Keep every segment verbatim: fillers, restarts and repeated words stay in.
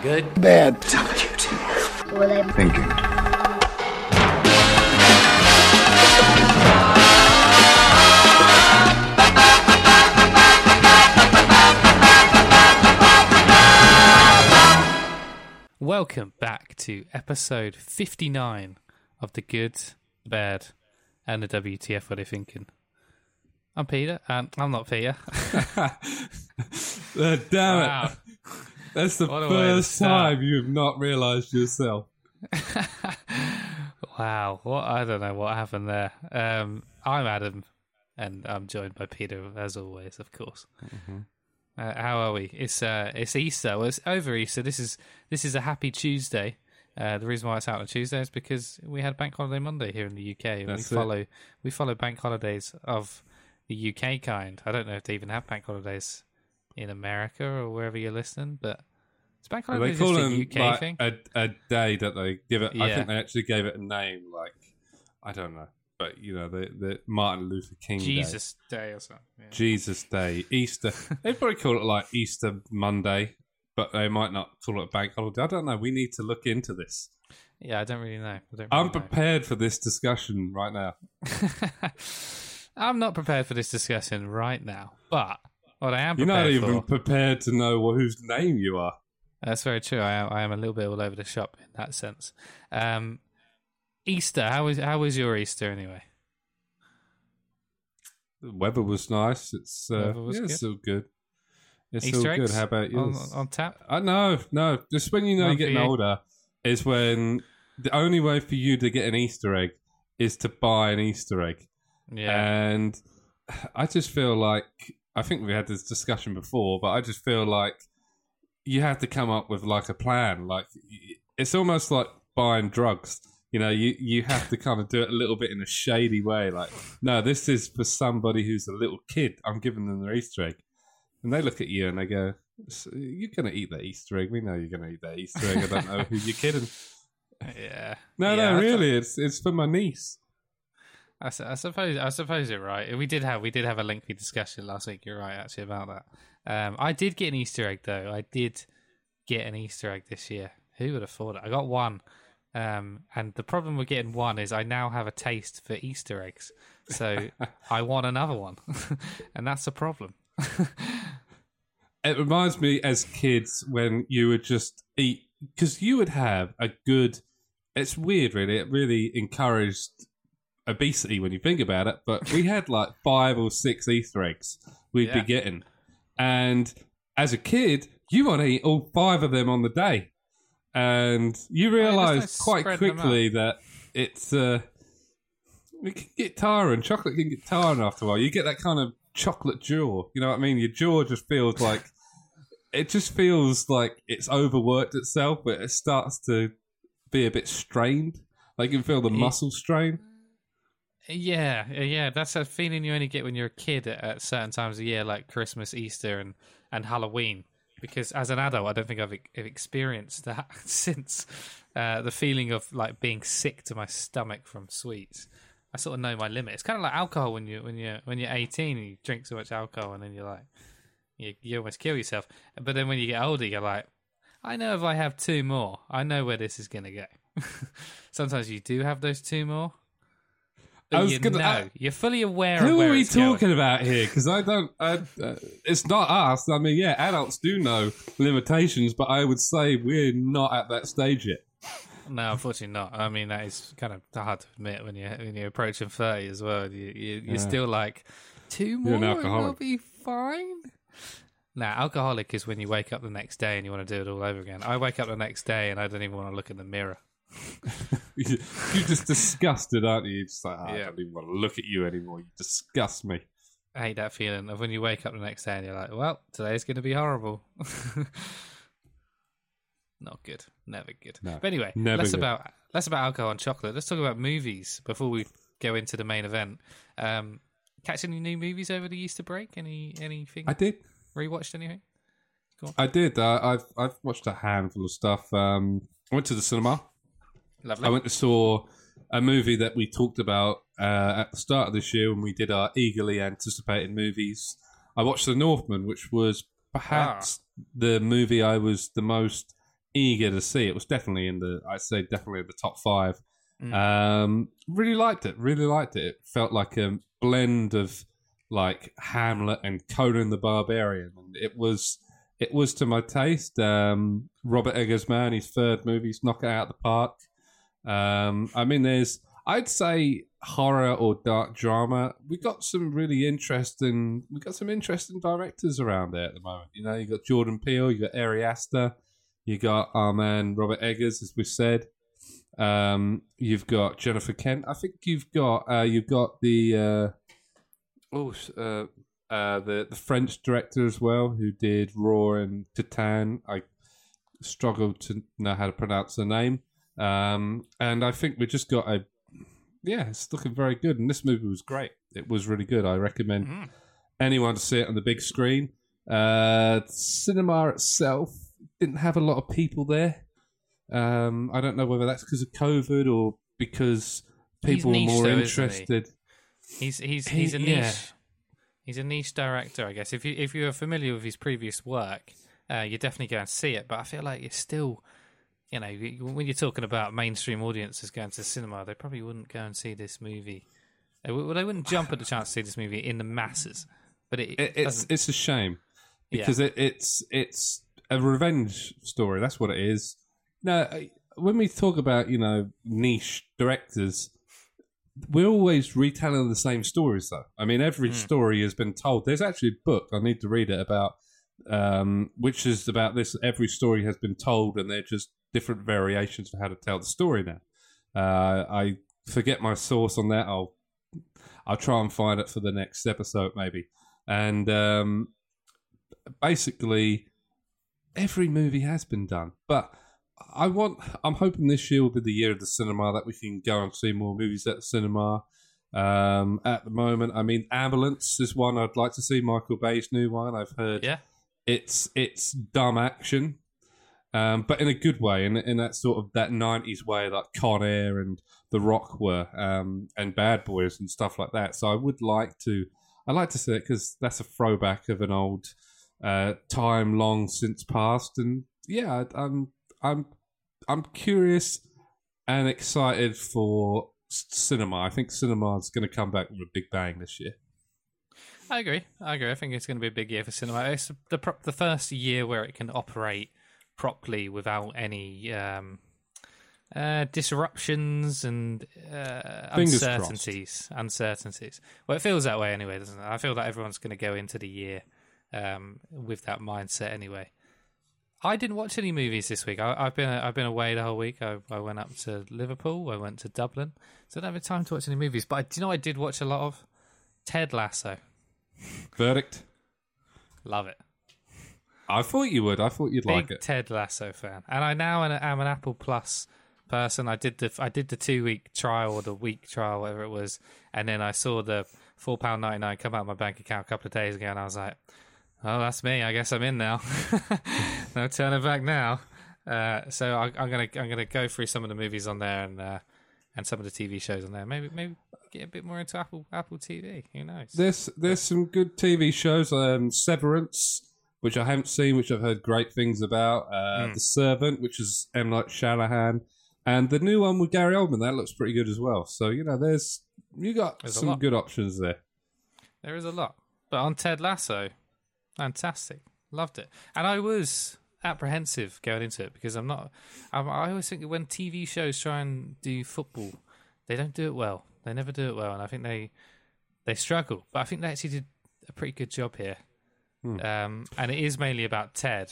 Good? Bad. W T F. Well, I'm Thinking. Welcome back to episode fifty-nine of The Good, the Bad, and the W T F. What are you thinking? I'm Peter. Um, I'm not Peter. uh, damn Wow. it. That's the What a way to first start. time you have not realised yourself. Wow. What I don't know what happened there. Um, I'm Adam, and I'm joined by Peter, as always, of course. Mm-hmm. Uh, how are we? It's uh, it's Easter. Well, it's over Easter. This is this is a happy Tuesday. Uh, the reason why it's out on Tuesday is because we had Bank Holiday Monday here in the U K. And That's we it. follow we follow bank holidays of the U K kind. I don't know if they even have bank holidays in America or wherever you're listening, but it's bank They holidays call just a them U K like thing. a, a day that they give it. I Yeah. think they actually gave it a name, like, I don't know. But, you know, the, the Martin Luther King Day. Jesus Day or something. Yeah. Jesus Day, Easter. They'd probably call it like Easter Monday, but they might not call it a bank holiday. I don't know. We need to look into this. Yeah, I don't really know. I don't really I'm know. prepared for this discussion right now. I'm not prepared for this discussion right now, but what I am You're prepared not even for... prepared to know wh- whose name you are. That's very true. I am, I am a little bit all over the shop in that sense. Um, Easter, how was how was your Easter anyway? The weather was nice. It's uh, Weather was yeah, good. it's all good. It's Easter all good. eggs How about on, yours? on tap? I know, no. Just when you know None you're for getting you? older is when the only way for you to get an Easter egg is to buy an Easter egg. Yeah, And I just feel like, I think we had this discussion before, but I just feel like you have to come up with like a plan. Like, it's almost like buying drugs. You know, you, you have to kind of do it a little bit in a shady way. Like, no, this is for somebody who's a little kid. I'm giving them their Easter egg. And they look at you and they go, "So you're going to eat that Easter egg. We know you're going to eat that Easter egg. I don't know who you're kidding." yeah. No, Yeah, I no, thought- really. It's it's for my niece. I, su- I suppose I suppose you're right. We did have we did have a lengthy discussion last week. You're right, actually, about that. Um, I did get an Easter egg though. I did get an Easter egg this year. Who would have thought it? I got one. Um, and the problem with getting one is I now have a taste for Easter eggs. So I want another one. And that's a problem. It reminds me as kids when you would just eat, because you would have a good, it's weird really, it really encouraged obesity when you think about it, but we had like five or six Easter eggs we'd Yeah. be getting. And as a kid, you want to eat all five of them on the day. And you there's no realise quite spreading them quickly that it's, uh, it can get tiring. Chocolate can get tiring after a while. You get that kind of chocolate jaw. You know what I mean? Your jaw just feels like, it just feels like it's overworked itself, but it starts to be a bit strained. Like you can feel the Ye- muscle strain. Yeah, yeah, that's a feeling you only get when you're a kid at, at certain times of year, like Christmas, Easter, and, and Halloween. Because as an adult, I don't think I've, e- I've experienced that since uh, the feeling of like being sick to my stomach from sweets. I sort of know my limit. It's kind of like alcohol when you when you when you're eighteen and you drink so much alcohol, and then you're like you you almost kill yourself. But then when you get older, you're like, I know if I have two more, I know where this is gonna go. Sometimes you do have those two more. But I was you gonna- know, I- you're fully aware of Who where are we it's going. talking about here? Because I don't. I, uh, it's not us. I mean, yeah, adults do know limitations, but I would say we're not at that stage yet. No, unfortunately not. I mean, that is kind of hard to admit when you're when you're approaching thirty as well. You, you you're Yeah. still like two more You're an and we'll alcoholic. be fine. Now, alcoholic is when you wake up the next day and you want to do it all over again. I wake up the next day and I don't even want to look in the mirror. You're just disgusted, aren't you? You're just like, oh, I Yeah. don't even want to look at you anymore. You disgust me. I hate that feeling of when you wake up the next day and you're like, well, today's going to be horrible. Not good. Never good. No, but anyway, never less good. about less about alcohol and chocolate. Let's talk about movies before we go into the main event. Um, catch any new movies over the Easter break? Any anything? I did. Rewatched anything? I did. Uh, I've I've watched a handful of stuff. Um, I went to the cinema. Lovely. I went to saw a movie that we talked about uh, at the start of this year when we did our eagerly anticipated movies. I watched The Northman, which was perhaps the movie I was the most eager to see. It was definitely in the, I'd say definitely in the top five. Mm. Um, really liked it. Really liked it. It felt like a blend of like Hamlet and Conan the Barbarian, and it was it was to my taste. Um, Robert Eggers, man, his third movie's knock it out of the park. Um, I mean, there's I'd say horror or dark drama. We got some really interesting. We got some interesting directors around there at the moment. You know, you got Jordan Peele, you got Ari Aster, you got our man Robert Eggers, as we said. Um, you've got Jennifer Kent. I think you've got uh, you've got the uh, oh uh, uh, the the French director as well, who did Raw and Titan. I struggled to know how to pronounce the name. Um, and I think we just got a yeah, it's looking very good. And this movie was great. It was really good. I recommend mm-hmm. anyone to see it on the big screen. Uh, cinema itself didn't have a lot of people there. Um, I don't know whether that's because of COVID or because people were more though, interested. He? He's he's he's he, a niche. Yeah. He's a niche director, I guess. If you if you are familiar with his previous work, uh, you definitely go and see it. But I feel like it's still, you know, when you're talking about mainstream audiences going to the cinema, they probably wouldn't go and see this movie. They, well, they wouldn't jump at the chance to see this movie in the masses. But it, it it's it's a shame because yeah. it, it's it's a revenge story. That's what it is. No, when we talk about, you know, niche directors, we're always retelling the same stories, though. I mean, every mm. story has been told. There's actually a book, I need to read it, about, um, which is about this. Every story has been told, and they're just different variations for how to tell the story now. Uh, I forget my source on that. I'll I'll try and find it for the next episode, maybe. And um, basically, every movie has been done, but I want. I'm hoping this year will be the year of the cinema, that we can go and see more movies at the cinema. Um, at the moment, I mean, Ambulance is one I'd like to see. Michael Bay's new one. I've heard. Yeah. It's it's dumb action, um, but in a good way, in in that sort of that nineties way, like Con Air and The Rock were, um, and Bad Boys and stuff like that. So I would like to. I like to see it because that's a throwback of an old uh, time long since past, and yeah, I'm. I'm I'm curious and excited for cinema. I think cinema is going to come back with a big bang this year. I agree. I agree. I think it's going to be a big year for cinema. It's the the first year where it can operate properly without any um, uh, disruptions and uh, uncertainties. Crossed. Uncertainties. Well, it feels that way anyway, doesn't it? I feel that everyone's going to go into the year um, with that mindset anyway. I didn't watch any movies this week. I, I've been I've been away the whole week. I, I went up to Liverpool. I went to Dublin, so I don't have time to watch any movies. But I, do you know what I did watch a lot of? Ted Lasso. Verdict. Love it. I thought you would. I thought you'd Big like it. Ted Lasso fan, and I now am an Apple Plus person. I did the I did the two week trial or the week trial, whatever it was, and then I saw the four pound ninety nine come out of my bank account a couple of days ago, and I was like, oh, that's me. I guess I'm in now. No turning back now. Uh, so I, I'm gonna I'm gonna go through some of the movies on there and uh, and some of the T V shows on there. Maybe maybe get a bit more into Apple Apple T V. Who knows? There's there's some good T V shows. Um, Severance, which I haven't seen, which I've heard great things about. Uh, mm. The Servant, which is M. Night Shyamalan, and the new one with Gary Oldman. That looks pretty good as well. So you know, there's you got there's some good options there. There is a lot, but on Ted Lasso. Fantastic, loved it, and I was apprehensive going into it because I'm not. I'm, I always think that when T V shows try and do football, they don't do it well. They never do it well, and I think they they struggle. But I think they actually did a pretty good job here, hmm. um, and it is mainly about Ted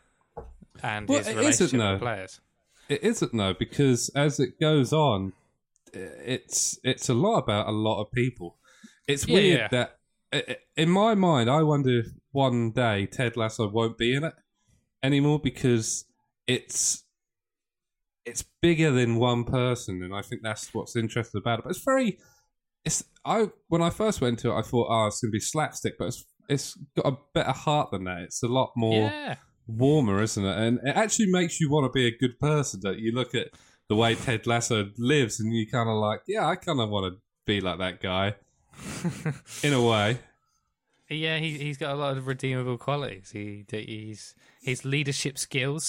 and well, his relationship with the players. It isn't though, because as it goes on, it's it's a lot about a lot of people. It's weird yeah, yeah. that. In my mind, I wonder if one day Ted Lasso won't be in it anymore because it's it's bigger than one person, and I think that's what's interesting about it. But it's very, it's I when I first went to it, I thought, oh, it's going to be slapstick, but it's it's got a better heart than that. It's a lot more yeah. warmer, isn't it? And it actually makes you want to be a good person. That you look at the way Ted Lasso lives, and you kind of like, yeah, I kind of want to be like that guy. In a way, yeah, he he's got a lot of redeemable qualities. He he's his leadership skills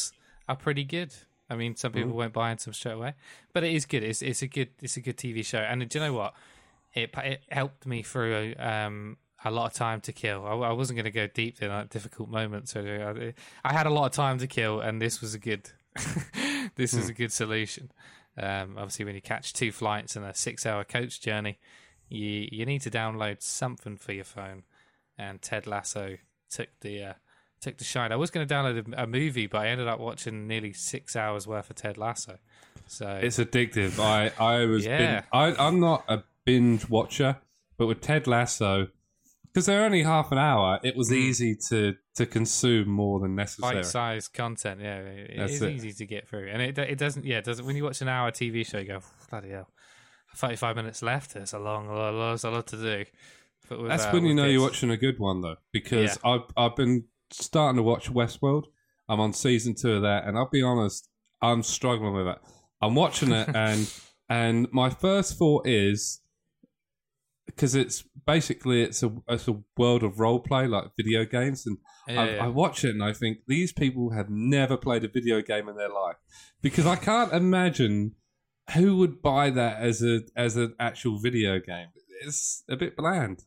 are pretty good. I mean, some people mm. won't buy into them straight away, but it is good. It's it's a good it's a good T V show. And do you know what? It it helped me through um, a lot of time to kill. I, I wasn't going to go deep in like, difficult moments. So I, I had a lot of time to kill, and this was a good this was mm. a good solution. Um, obviously, when you catch two flights and a six-hour coach journey, you you need to download something for your phone. And Ted Lasso took the uh, took the shine. I was going to download a, a movie, but I ended up watching nearly six hours worth of Ted Lasso. So it's addictive. I I was yeah. bin- I I'm not a binge watcher, but with Ted Lasso, because they're only half an hour, it was mm. easy to, to consume more than necessary. Bite-sized content, yeah, it That's is it. easy to get through, and it it doesn't yeah it doesn't. When you watch an hour T V show, you go bloody hell, thirty-five minutes left. There's a long, there's a lot to do. But with, That's uh, when you know kids. you're watching a good one, though, because yeah. I've I've been starting to watch Westworld. I'm on season two of that, and I'll be honest, I'm struggling with it. I'm watching it, and and my first thought is, because it's basically it's a it's a world of role play, like video games, and yeah, I, yeah. I watch it and I think these people have never played a video game in their life, because I can't imagine who would buy that as a as an actual video game. It's a bit bland.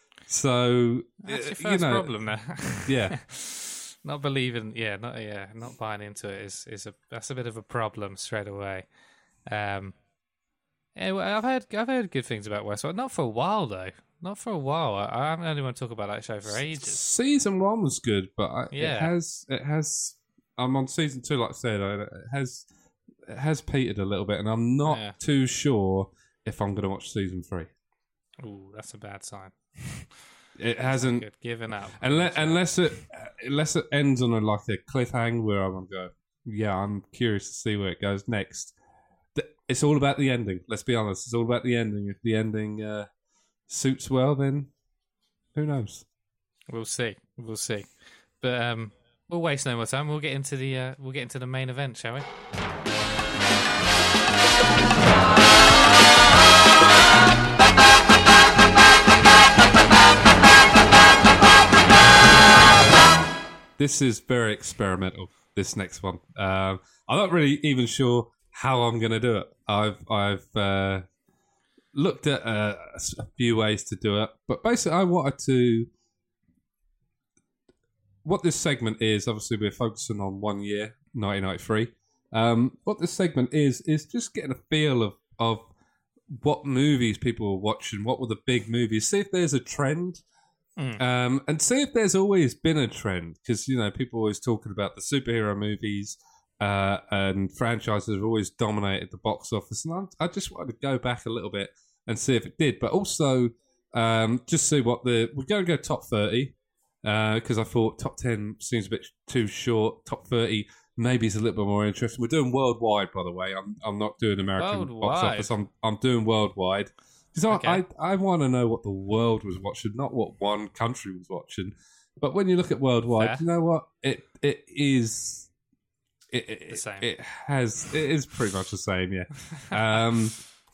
So that's your first you know, problem there. Yeah. Not believing, yeah, not yeah, not buying into it is is a that's a bit of a problem straight away. Um, yeah, well, I've heard I've heard good things about Westworld. Not for a while though. Not for a while. I, I haven't really want to talk about that show for ages. Season one was good, but I, yeah. it has it has. I'm on season two, like I said. It has it has petered a little bit, and I'm not yeah. too sure if I'm going to watch season three. Ooh, that's a bad sign. It hasn't good. Given up unless unless it unless it ends on a like a cliffhanger where I'm going, yeah, I'm curious to see where it goes next. It's all about the ending. Let's be honest. It's all about the ending. If the ending uh, suits well, then who knows? We'll see. We'll see. But um, we'll waste no more time. We'll get into the uh, we'll get into the main event, shall we? This is very experimental, this next one. Um, I'm not really even sure how I'm going to do it. I've I've uh, looked at uh, a few ways to do it, but basically I wanted to... What this segment is, obviously we're focusing on one year, nineteen ninety-three. Um, what this segment is, is just getting a feel of, of what movies people were watching, what were the big movies, see if there's a trend. Mm. Um, and see if there's always been a trend, because you know people are always talking about the superhero movies uh, and franchises have always dominated the box office, and I, I just wanted to go back a little bit and see if it did, but also um, just see what the we're going to go top thirty because uh, I thought top ten seems a bit too short. Top thirty maybe is a little bit more interesting. We're doing worldwide, by the way. I'm I'm not doing American worldwide. box office. I'm I'm doing worldwide. Because okay. I, I, I want to know what the world was watching, not what one country was watching. But when you look at worldwide, Fair. you know what? It it is it, it, the same. It has it is pretty much the same, yeah. um,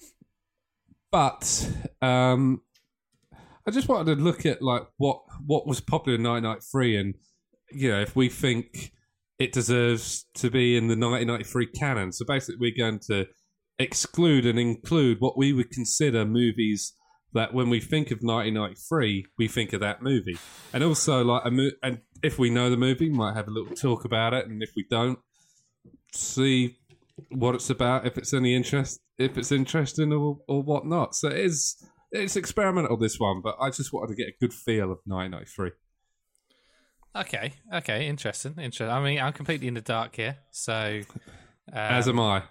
but um, I just wanted to look at like what what was popular in nineteen ninety-three, and you know if we think it deserves to be in the nineteen ninety-three canon. So basically, we're going to exclude and include what we would consider movies that when we think of nineteen ninety-three, we think of that movie. And also, like, a mo- and if we know the movie, we might have a little talk about it. And if we don't, see what it's about, if it's any interest, if it's interesting or, or whatnot. So it is, it's experimental, this one, but I just wanted to get a good feel of nineteen ninety-three. Okay, okay, interesting, interesting. I mean, I'm completely in the dark here, so... Um, As am I.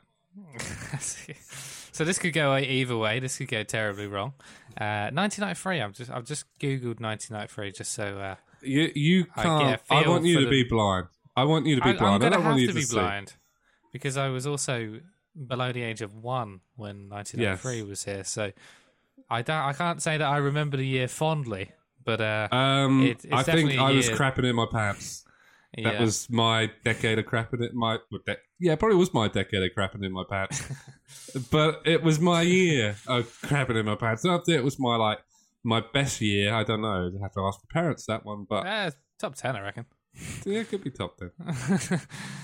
So this could go either way. This could go terribly wrong. Uh, nineteen ninety-three. I'm just. I've just googled nineteen ninety-three just so. Uh, you you can't. I, I want you to the, be blind. I want you to be I, blind. I'm I don't have want you to to be see. blind because I was also below the age of one when nineteen ninety-three yes. was here. So I don't. I can't say that I remember the year fondly, but uh, um, it, it's I think I was year. crapping in my pants. That yeah. was my decade of crapping in my... De- yeah, it probably was my decade of crapping in my pants. But it was my year of crapping in my pants. I think it was my, like, my best year. I don't know. I'd have to ask my parents that one, but... Uh, top ten, I reckon. Yeah, it could be top ten.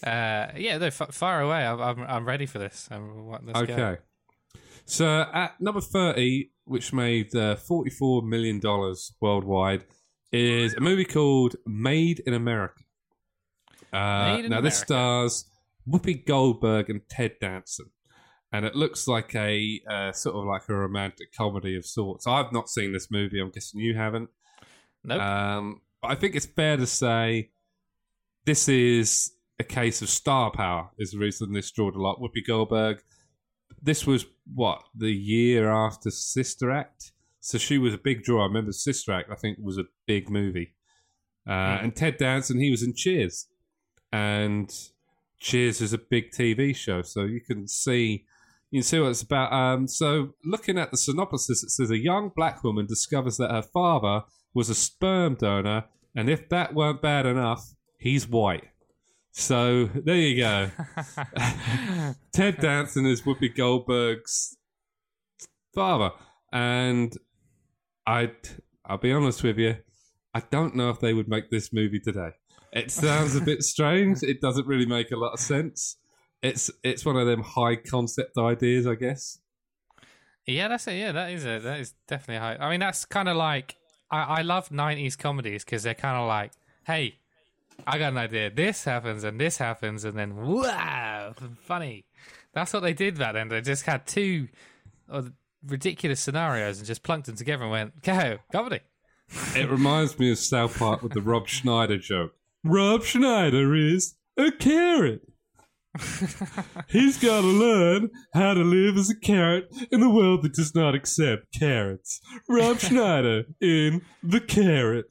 Uh, yeah, no, f- far away. I'm, I'm I'm ready for this. I'm, what- let's Okay. go. So at number thirty, which made uh, forty-four million dollars worldwide, is a movie called Made in America. Uh, Made in now, this America. stars Whoopi Goldberg and Ted Danson. And it looks like a uh, sort of like a romantic comedy of sorts. I've not seen this movie. I'm guessing you haven't. Nope. Um, but I think it's fair to say this is a case of star power is the reason this drawed a lot. Whoopi Goldberg, this was, what, the year after Sister Act? So she was a big draw. I remember Sister Act, I think, was a big movie. Uh, Mm. And Ted Danson, he was in Cheers. And Cheers is a big T V show, so you can see... You can see what it's about. Um, so, looking at the synopsis, it says a young black woman discovers that her father was a sperm donor, and if that weren't bad enough, he's white. So, there you go. Ted Danson is Whoopi Goldberg's father, and I'd, I'll be honest with you, I don't know if they would make this movie today. It sounds a bit strange. It doesn't really make a lot of sense. It's it's one of them high concept ideas, I guess. Yeah, that's it. Yeah, that is it. That is definitely high. I mean, that's kind of like I, I love nineties comedies because they're kind of like, hey, I got an idea. This happens and this happens, and then wow, funny. That's what they did back then. They just had two uh, ridiculous scenarios and just plunked them together and went, go comedy. It reminds me of South Park with the Rob Schneider joke. Rob Schneider is a carrot. He's got to learn how to live as a carrot in a world that does not accept carrots. Rob Schneider in The Carrot.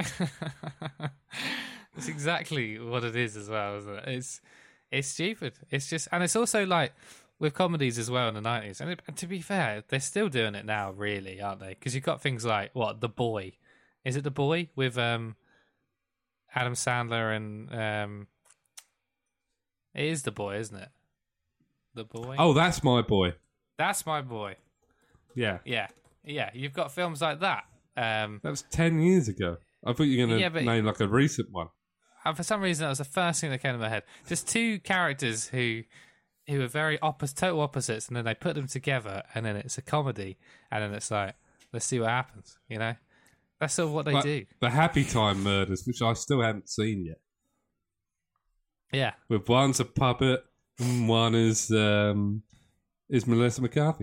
That's exactly what it is as well, isn't it? It's it's stupid. It's just, and it's also like with comedies as well in the nineties. And, it, and to be fair, they're still doing it now, really, aren't they? Because you've got things like what The Boy. Is it The Boy with um, Adam Sandler and um, it is The Boy, isn't it? The Boy. Oh, that's my boy. That's my boy. Yeah. Yeah, yeah. You've got films like that. Um, That was ten years ago. I thought you were going to Yeah, but- name like a recent one. and for some reason, that was the first thing that came to my head. Just two characters who who are very opposite, total opposites, and then they put them together, and then it's a comedy, and then it's like, let's see what happens. You know, that's sort of what they Like do. The Happy Time Murders, which I still haven't seen yet. Yeah. With one's a puppet, and one is um, is Melissa McCarthy.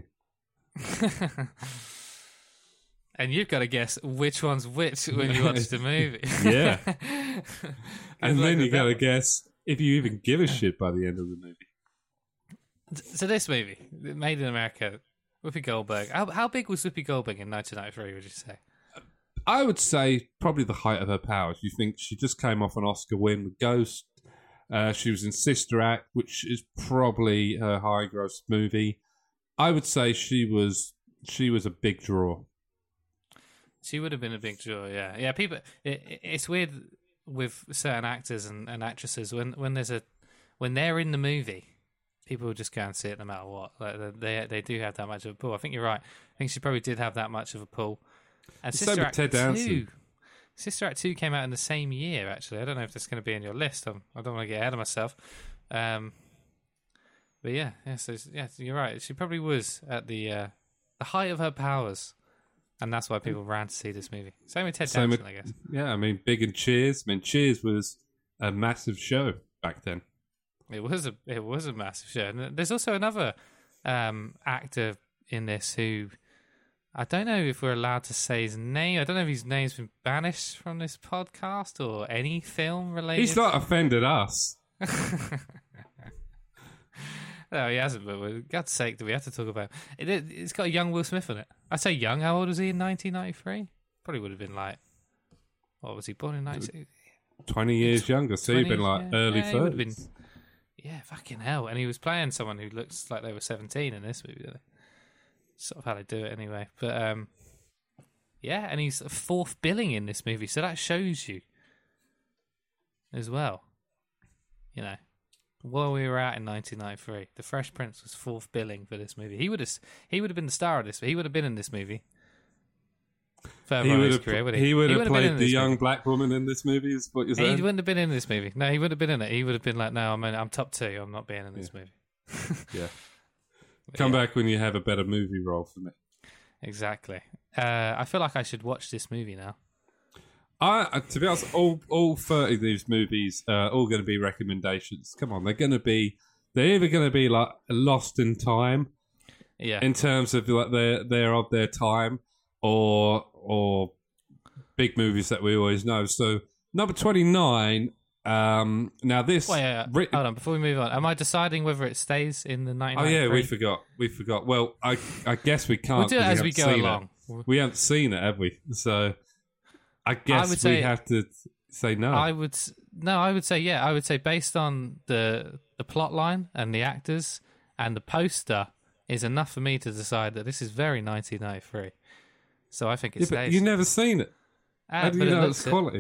And you've got to guess which one's which when you watch the movie. Yeah. And luck then with you got to that. guess if you even give a shit by the end of the movie. So this movie, Made in America, Whoopi Goldberg. How, how big was Whoopi Goldberg in nineteen ninety-three, would you say? I would say probably the height of her powers. You think she just came off an Oscar win with Ghost. Uh, she was in Sister Act, which is probably her high gross movie. I would say she was she was a big draw. She would have been a big draw, yeah. Yeah, people. It, it- it's weird with certain actors and, and actresses when, when there's a when they're in the movie, people will just go and see it no matter what. Like they they do have that much of a pull. I think you're right. I think she probably did have that much of a pull. And Same Sister with Act Ted Danson. two, Sister Act two came out in the same year. Actually, I don't know if that's going to be in your list. I'm, I don't want to get ahead of myself. Um, but yeah, yeah, so yeah, you're right. She probably was at the uh, the height of her powers. And that's why people ran to see this movie. Same with Ted Same Danson, with- I guess. Yeah, I mean, Big and Cheers. I mean, Cheers was a massive show back then. It was a it was a massive show. And there's also another um, actor in this who I don't know if we're allowed to say his name. I don't know if his name's been banished from this podcast or any film related. He's not offended us. No, he hasn't. But for God's sake, do we have to talk about it? it? It's got a young Will Smith in it. I say young. How old was he in nineteen ninety-three? Probably would have been like, what was he born in nineteen? twenty years younger, so he'd been twenty, like yeah. early Yeah, he would've been- thirties. Yeah, fucking hell. And he was playing someone who looks like they were seventeen in this movie. Didn't they? Sort of how they do it anyway. But um, yeah, and he's fourth billing in this movie, so that shows you as well. You know, where we were at in nineteen ninety-three, The Fresh Prince was fourth billing for this movie. He would have he would have been the star of this. He would have been in this movie. further He on would his have. career, would he? He would have wouldn't been played in the this young movie. black woman in this movie. Is what you're He saying? wouldn't have been in this movie. No, he wouldn't have been in it. He would have been like, no, I'm in, I'm top two. I'm not being in this Yeah. movie. Yeah. Come Yeah. back when you have a better movie role for me. Exactly. Uh, I feel like I should watch this movie now. I, uh, to be honest, all all thirty of these movies are all going to be recommendations. Come on, they're going to be. They're either going to be like lost in time, Yeah. in terms of like they're they're of their time, or or big movies that we always know. So number twenty nine. Um, now this. Wait, uh, writ- hold on. Before we move on, am I deciding whether it stays in the nineteen oh ninety-three? yeah, we forgot. We forgot. Well, I I guess we can't. We'll do it 'cause as we we go haven't seen along. it. We haven't seen it, have we? So I guess would we say- have to say no. I would s- no. I would say yeah. I would say based on the the plot line and the actors and the poster is enough for me to decide that this is very nineteen ninety-three. So I think it yeah, but stays. you've never seen it. Ah, How do but you it know looks it's it. quality?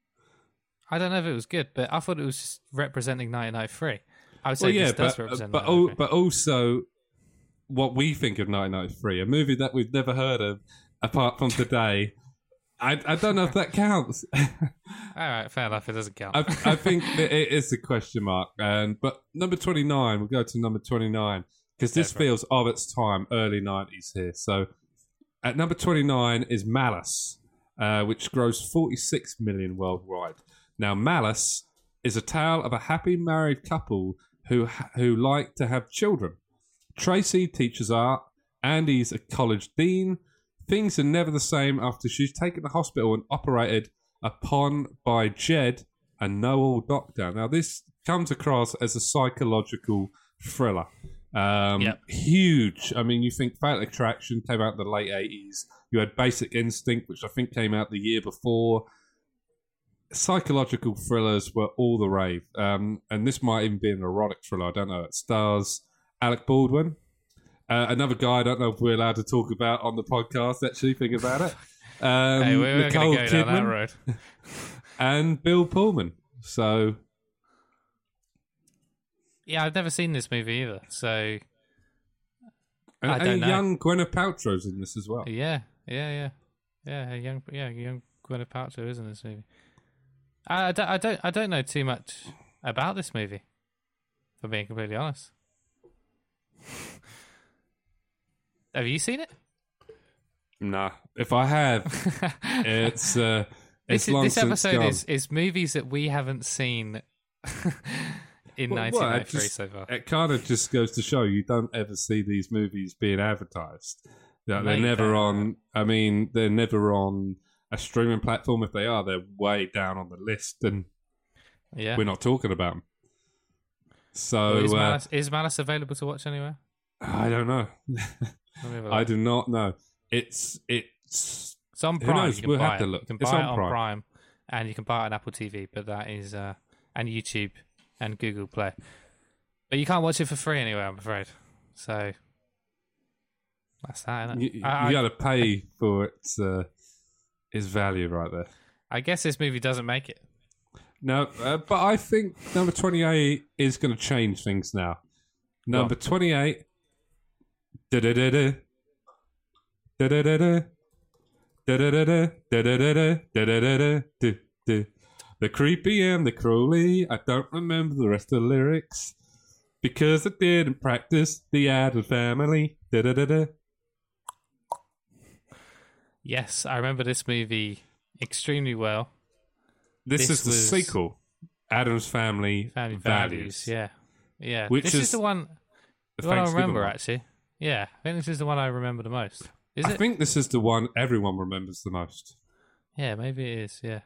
I don't know if it was good, but I thought it was just representing nineteen ninety-three. I would say Well, yeah, this does but represent but, al- nineteen ninety-three. but also what we think of nineteen ninety-three, a movie that we've never heard of apart from today. I I don't know if that counts. All right, fair enough. It doesn't count. I, I think that it is a question mark. And but number twenty nine, we'll go to number twenty nine because this Go for it. feels of its time, early nineties here. So at number twenty nine is Malice, uh, which grossed forty six million worldwide. Now Malice is a tale of a happy married couple who who like to have children. Tracy teaches art. Andy's a college dean. Things are never the same after she's taken to hospital and operated upon by Jed, a know-all doctor. Now, this comes across as a psychological thriller. Um, Yep. Huge. I mean, you think Fatal Attraction came out in the late eighties. You had Basic Instinct, which I think came out the year before. Psychological thrillers were all the rave. Um, and this might even be an erotic thriller. I don't know. It stars Alec Baldwin. Uh, another guy I don't know if we're allowed to talk about on the podcast, actually, think about it. Um, hey, we're Nicole going to go down that Kidman road. and Bill Pullman. So, Yeah, I've never seen this movie either. So and, I don't and know. young Gwyneth Paltrow's in this as well. yeah, yeah, yeah, yeah. A young, yeah, a young Gwyneth Paltrow is in this movie. I, I, don't, I don't, I don't know too much about this movie. For being completely honest, have you seen it? Nah, if I have, it's uh, it's This, is, long this since episode gone. is, is movies that we haven't seen in Well, nineteen well, it ninety-three just- so far. It kind of just goes to show you don't ever see these movies being advertised. That No, they're you never don't. on. I mean, they're never on a streaming platform. If they are, they're way down on the list, and Yeah. we're not talking about them. So Well, is, uh, Malice, is Malice available to watch anywhere? I don't know. Let me have a I look. do not know. It's it's It's on Who Prime. knows? You can We'll buy have to it. look. You can It's buy on it on Prime. Prime. and you can buy it on Apple T V, but that is uh, and YouTube and Google Play. But you can't watch it for free anywhere, I'm afraid. So that's that. Isn't it? you, I, you I, got to pay for its uh, its value right there. I guess this movie doesn't make it. No, uh, but I think number twenty-eight is going to change things now. Number twenty-eight. Da-da-da-da. Da-da-da-da. Da-da-da-da. Da-da-da-da. Da-da-da-da. Du-du. The creepy and the crawly. I don't remember the rest of the lyrics because I didn't practice the Addams Family. Da-da-da-da. Yes, I remember this movie extremely well. This, This is the was- sequel. Adam's Family, Family Values. Values. Yeah. Yeah. Which this is is, the one, The the one I Thanksgiving remember, one. actually. Yeah. I think this is the one I remember the most. Is I it? think this is the one everyone remembers the most. Yeah, maybe it is. Yeah.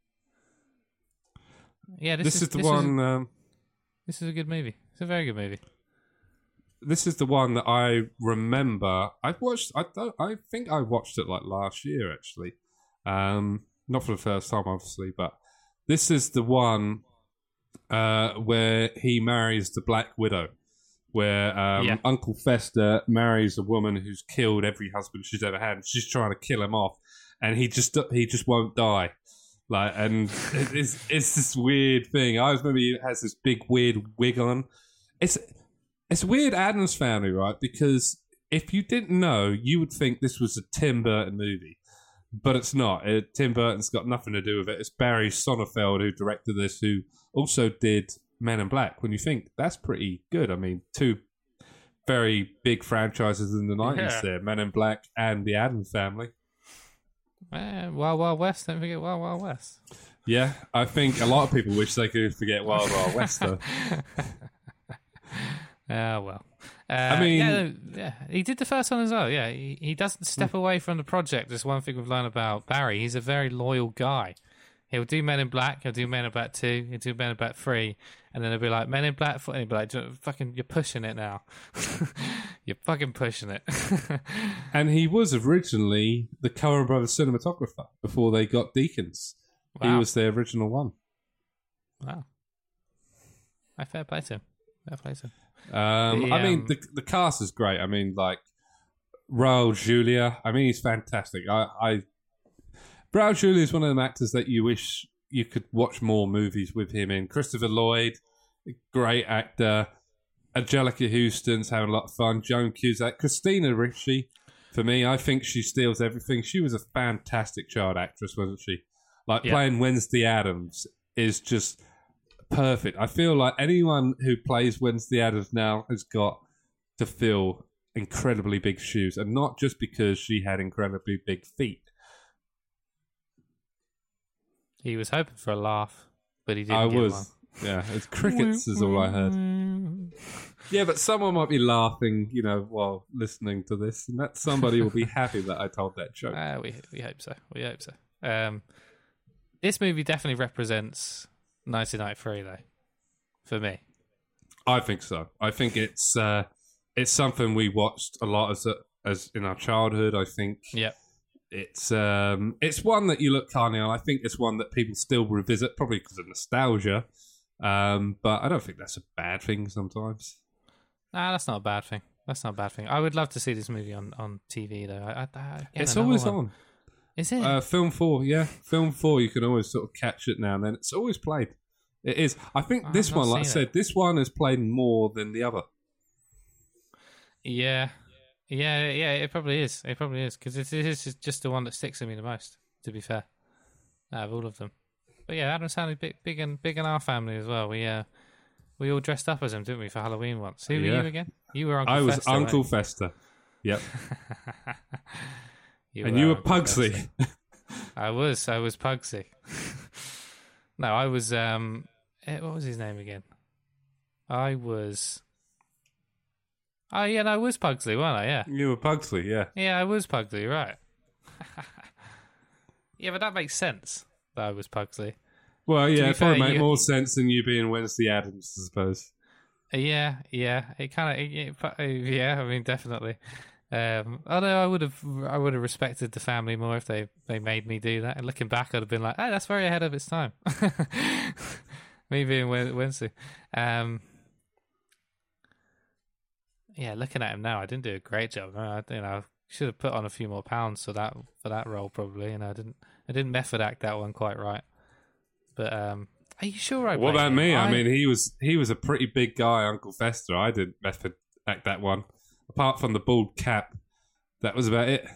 Yeah, this, This, is, is the this one. Is, um, this is a good movie. It's a very good movie. this is the one that I remember. I watched. I don't, I think I watched it like last year, actually. Um, not for the first time, obviously, but this is the one uh, where he marries the Black Widow, where um, Yeah. Uncle Fester marries a woman who's killed every husband she's ever had, and she's trying to kill him off, and he just he just won't die. Like, and it's it's this weird thing. I always remember he has this big weird wig on. It's it's weird Addams Family, right? Because if you didn't know, you would think this was a Tim Burton movie. but it's not. It, Tim Burton's got nothing to do with it. It's Barry Sonnenfeld who directed this, who also did Men in Black. When you think that's pretty good, I mean, two very big franchises in the nineties Yeah. there, Men in Black and The Addams Family. Eh, Wild Wild West. Don't forget Wild Wild West. Yeah, I think a lot of people wish they could forget Wild Wild West, though. Ah, well. Uh, I mean- yeah, no, yeah, he did the first one as well. Yeah, he, he doesn't step away from the project. That's one thing we've learned about Barry. He's a very loyal guy. He'll do Men in Black. He'll do Men in Black Two. He'll do Men in Black Three, and then he'll be like Men in Black Four. And he'll be like, "Do- "Fucking, you're pushing it now. You're fucking pushing it." And he was originally the Coen Brothers cinematographer before they got Deakins. He Wow. was the original one. Wow. I fair play to him. Fair play to him. Um, The, I mean, um, the the cast is great. I mean, like Raul Julia. I mean, he's fantastic. I, I Raul Julia is one of them actors that you wish you could watch more movies with him in. Christopher Lloyd, great actor. Angelica Houston's having a lot of fun. Joan Cusack, Christina Ricci. For me, I think she steals everything. She was a fantastic child actress, wasn't she? Like Yeah. playing Wednesday Addams is just perfect. I feel like anyone who plays Wednesday Addams now has got to fill incredibly big shoes, and not just because she had incredibly big feet. He was hoping for a laugh, but he didn't I get was, one. yeah, it's crickets is all I heard. Yeah, but someone might be laughing, you know, while listening to this, and that somebody will be happy that I told that joke. Uh, we we hope so. We hope so. Um, this movie definitely represents nineteen ninety-three, though, for me. I think so. I think it's uh, it's something we watched a lot as a, as in our childhood. I think Yep. it's um, it's one that you look kindly on. I think it's one that people still revisit, probably because of nostalgia. Um, but I don't think that's a bad thing sometimes. Nah, that's not a bad thing. That's not a bad thing. I would love to see this movie on, on T V, though. I, I, I, It's another always one. on. Is it? Uh, film four, yeah, film four. You can always sort of catch it now and then. It's always played. It is. I think I've this not one, like I seen said, it. this one is played more than the other. yeah. Yeah, yeah, it probably is. It probably is. Because it is just the one that sticks with me the most, to be fair, out of all of them. But yeah, Adam Sandler, big, big, in, big in our family as well. We uh, we all dressed up as him, didn't we, for Halloween once? Who were Yeah. you again? You were Uncle I was Fester, Uncle weren't Fester. Yep. you? and were you were Uncle Pugsley. Fester. I was. I was Pugsy. no, I was. Um, eh, what was his name again? I was. Oh yeah, no, I was Pugsley, wasn't I? Yeah, You were Pugsley, yeah. yeah, I was Pugsley, right? yeah, but that makes sense. That I was Pugsley. Well, yeah, be it probably fair, make you- more sense than you being Wednesday Addams, I suppose. Uh, yeah, yeah, it kind of, it, it, uh, yeah. I mean, definitely. Um, although I would have, I would have respected the family more if they, they made me do that. And looking back, I'd have been like, "Oh, that's very ahead of its time." me being Wed- Wednesday. Um, yeah, looking at him now, I didn't do a great job. I, you know, should have put on a few more pounds for that for that role probably. You know, I didn't, I didn't method act that one quite right. But um, are you sure I? What played about him? me? I mean, he was he was a pretty big guy, Uncle Fester. I didn't method act that one. Apart from the bald cap, that was about it.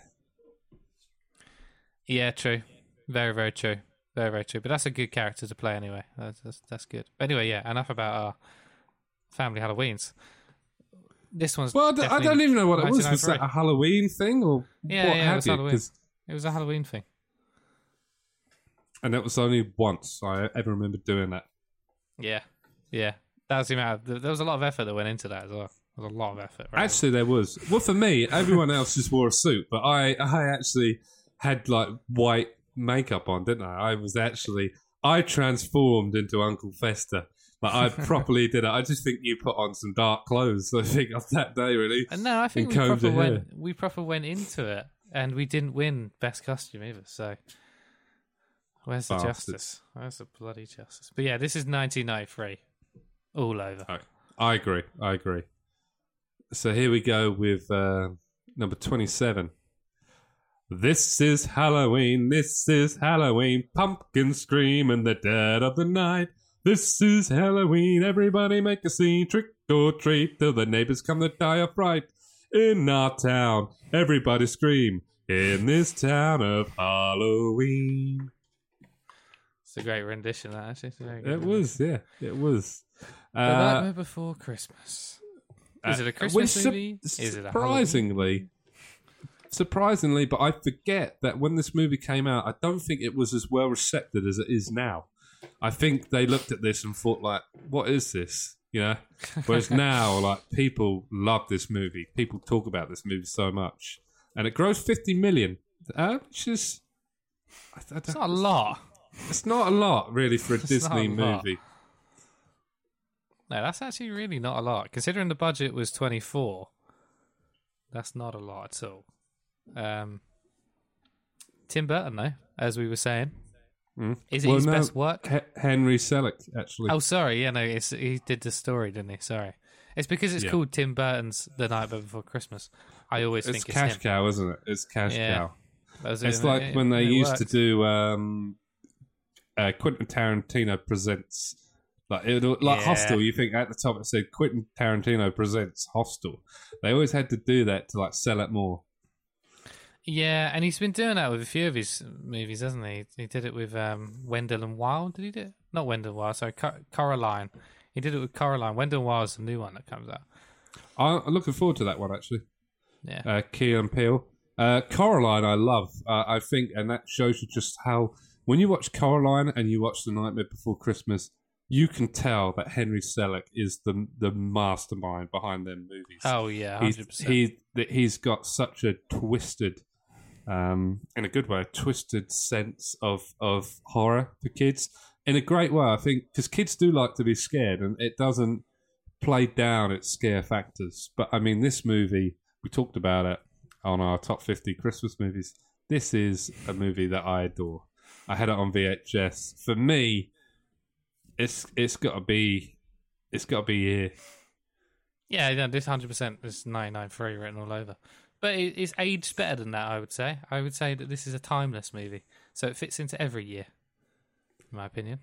Yeah, true. Very, very true. Very, very true. But that's a good character to play anyway. That's that's, that's good. But anyway, yeah, enough about our family Halloweens. This one's Well, I don't, I definitely don't even know what it was. Was nineteen that a Halloween thing or Yeah, what yeah, it have was you? Halloween. 'Cause- It was a Halloween thing. And that was only once I ever remember doing that. Yeah, yeah. That was the amount of, there was a lot of effort that went into that as well. There was a lot of effort. Right? Actually, there was. Well, for me, everyone else just wore a suit, but I, I actually had like white makeup on, didn't I? I was actually, I transformed into Uncle Fester. Like I properly did it. I just think you put on some dark clothes. I think of that day, really. And no, I think and we combed proper your hair. went. We proper went into it, and we didn't win best costume either. So, where's the Bastards. justice? Where's the bloody justice? But yeah, this is nineteen ninety-three, all over. I, I agree. I agree. So here we go with uh, number twenty-seven. This is Halloween. This is Halloween. Pumpkins scream in the dead of the night. This is Halloween. Everybody make a scene. Trick or treat till the neighbors come to die of fright. In our town, everybody scream. in this town of Halloween. It's a great rendition, that actually. It's a very good It rendition. was, yeah, it was. The Uh, Nightmare Before Christmas. Is uh, it a Christmas which su- movie? Is it a Halloween? surprisingly, surprisingly, but I forget that when this movie came out, I don't think it was as well received as it is now. I think they looked at this and thought, like, "What is this?" You know. Whereas now, like, people love this movie. People talk about this movie so much, and it grossed fifty million, uh, which is I, I It's don't- not a lot. It's not a lot, really, for a It's Disney not a lot. movie. No, that's actually really not a lot. Considering the budget was twenty-four, that's not a lot at all. Um, Tim Burton, though, as we were saying, Mm. is it Well, his no, best work? H- Henry Selick, actually. Oh, sorry. Yeah, no, it's, he did the story, didn't he? Sorry. It's because it's Yeah. called Tim Burton's The Night Before Christmas. I always it's think it's cash him. cow, isn't it? It's cash Yeah. cow. That was It's it, like it- when they it used to worked. do um, uh, Quentin Tarantino presents, like it, would- like Yeah. Hostel. You think at the top it said Quentin Tarantino presents Hostel. They always had to do that to like sell it more. Yeah, and he's been doing that with a few of his movies, hasn't he? He did it with um, Wendell and Wild. Did he do it? Not Wendell and Wild, sorry, Cor- Coraline. He did it with Coraline. Wendell and Wild's the new one that comes out. I- I'm looking forward to that one actually. Yeah. Uh, Key and Peele. Uh, Coraline, I love. Uh, I think, and that shows you just how when you watch Coraline and you watch The Nightmare Before Christmas, you can tell that Henry Selick is the the mastermind behind them movies. Oh, yeah, he's, one hundred percent. he that he's got such a twisted, um, in a good way, a twisted sense of of horror for kids in a great way. I think because kids do like to be scared, and it doesn't play down its scare factors. But I mean, this movie, we talked about it on our top fifty Christmas movies. This is a movie that I adore. I had it on V H S. For me, it's it's got to be it's got to be here. Yeah, yeah, this one hundred percent is ninety-nine free written all over. But it, it's aged better than that, I would say. I would say that this is a timeless movie. So it fits into every year, in my opinion.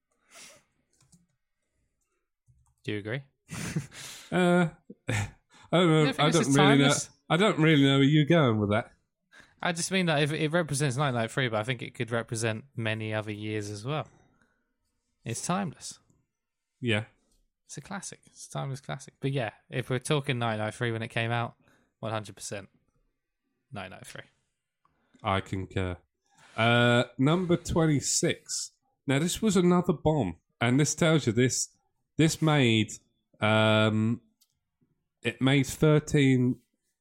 Do you agree? Uh, I don't know. You think I this don't is really know. timeless? I don't really know where you're going with that. I just mean that if it represents nineteen ninety-three, but I think it could represent many other years as well. It's timeless. Yeah, It's a classic. It's a timeless classic. But yeah, if we're talking nineteen ninety-three when it came out, one hundred percent nineteen ninety-three. I concur. Uh, number twenty-six. Now, this was another bomb, and this tells you this. This made um, it made thirteen.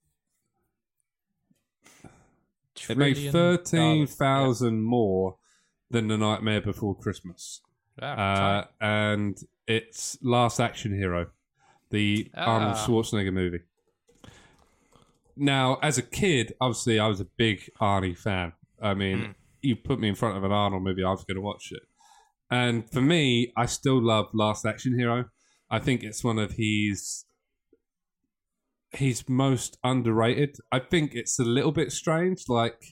It made Trillion thirteen dollars. thousand more than The Nightmare Before Christmas. Yeah. Uh, and it's Last Action Hero, the Ah. Arnold Schwarzenegger movie. Now, as a kid, obviously, I was a big Arnie fan. I mean, Mm. you put me in front of an Arnold movie, I was going to watch it. And for me, I still love Last Action Hero. I think it's one of his his most underrated. I think it's a little bit strange, like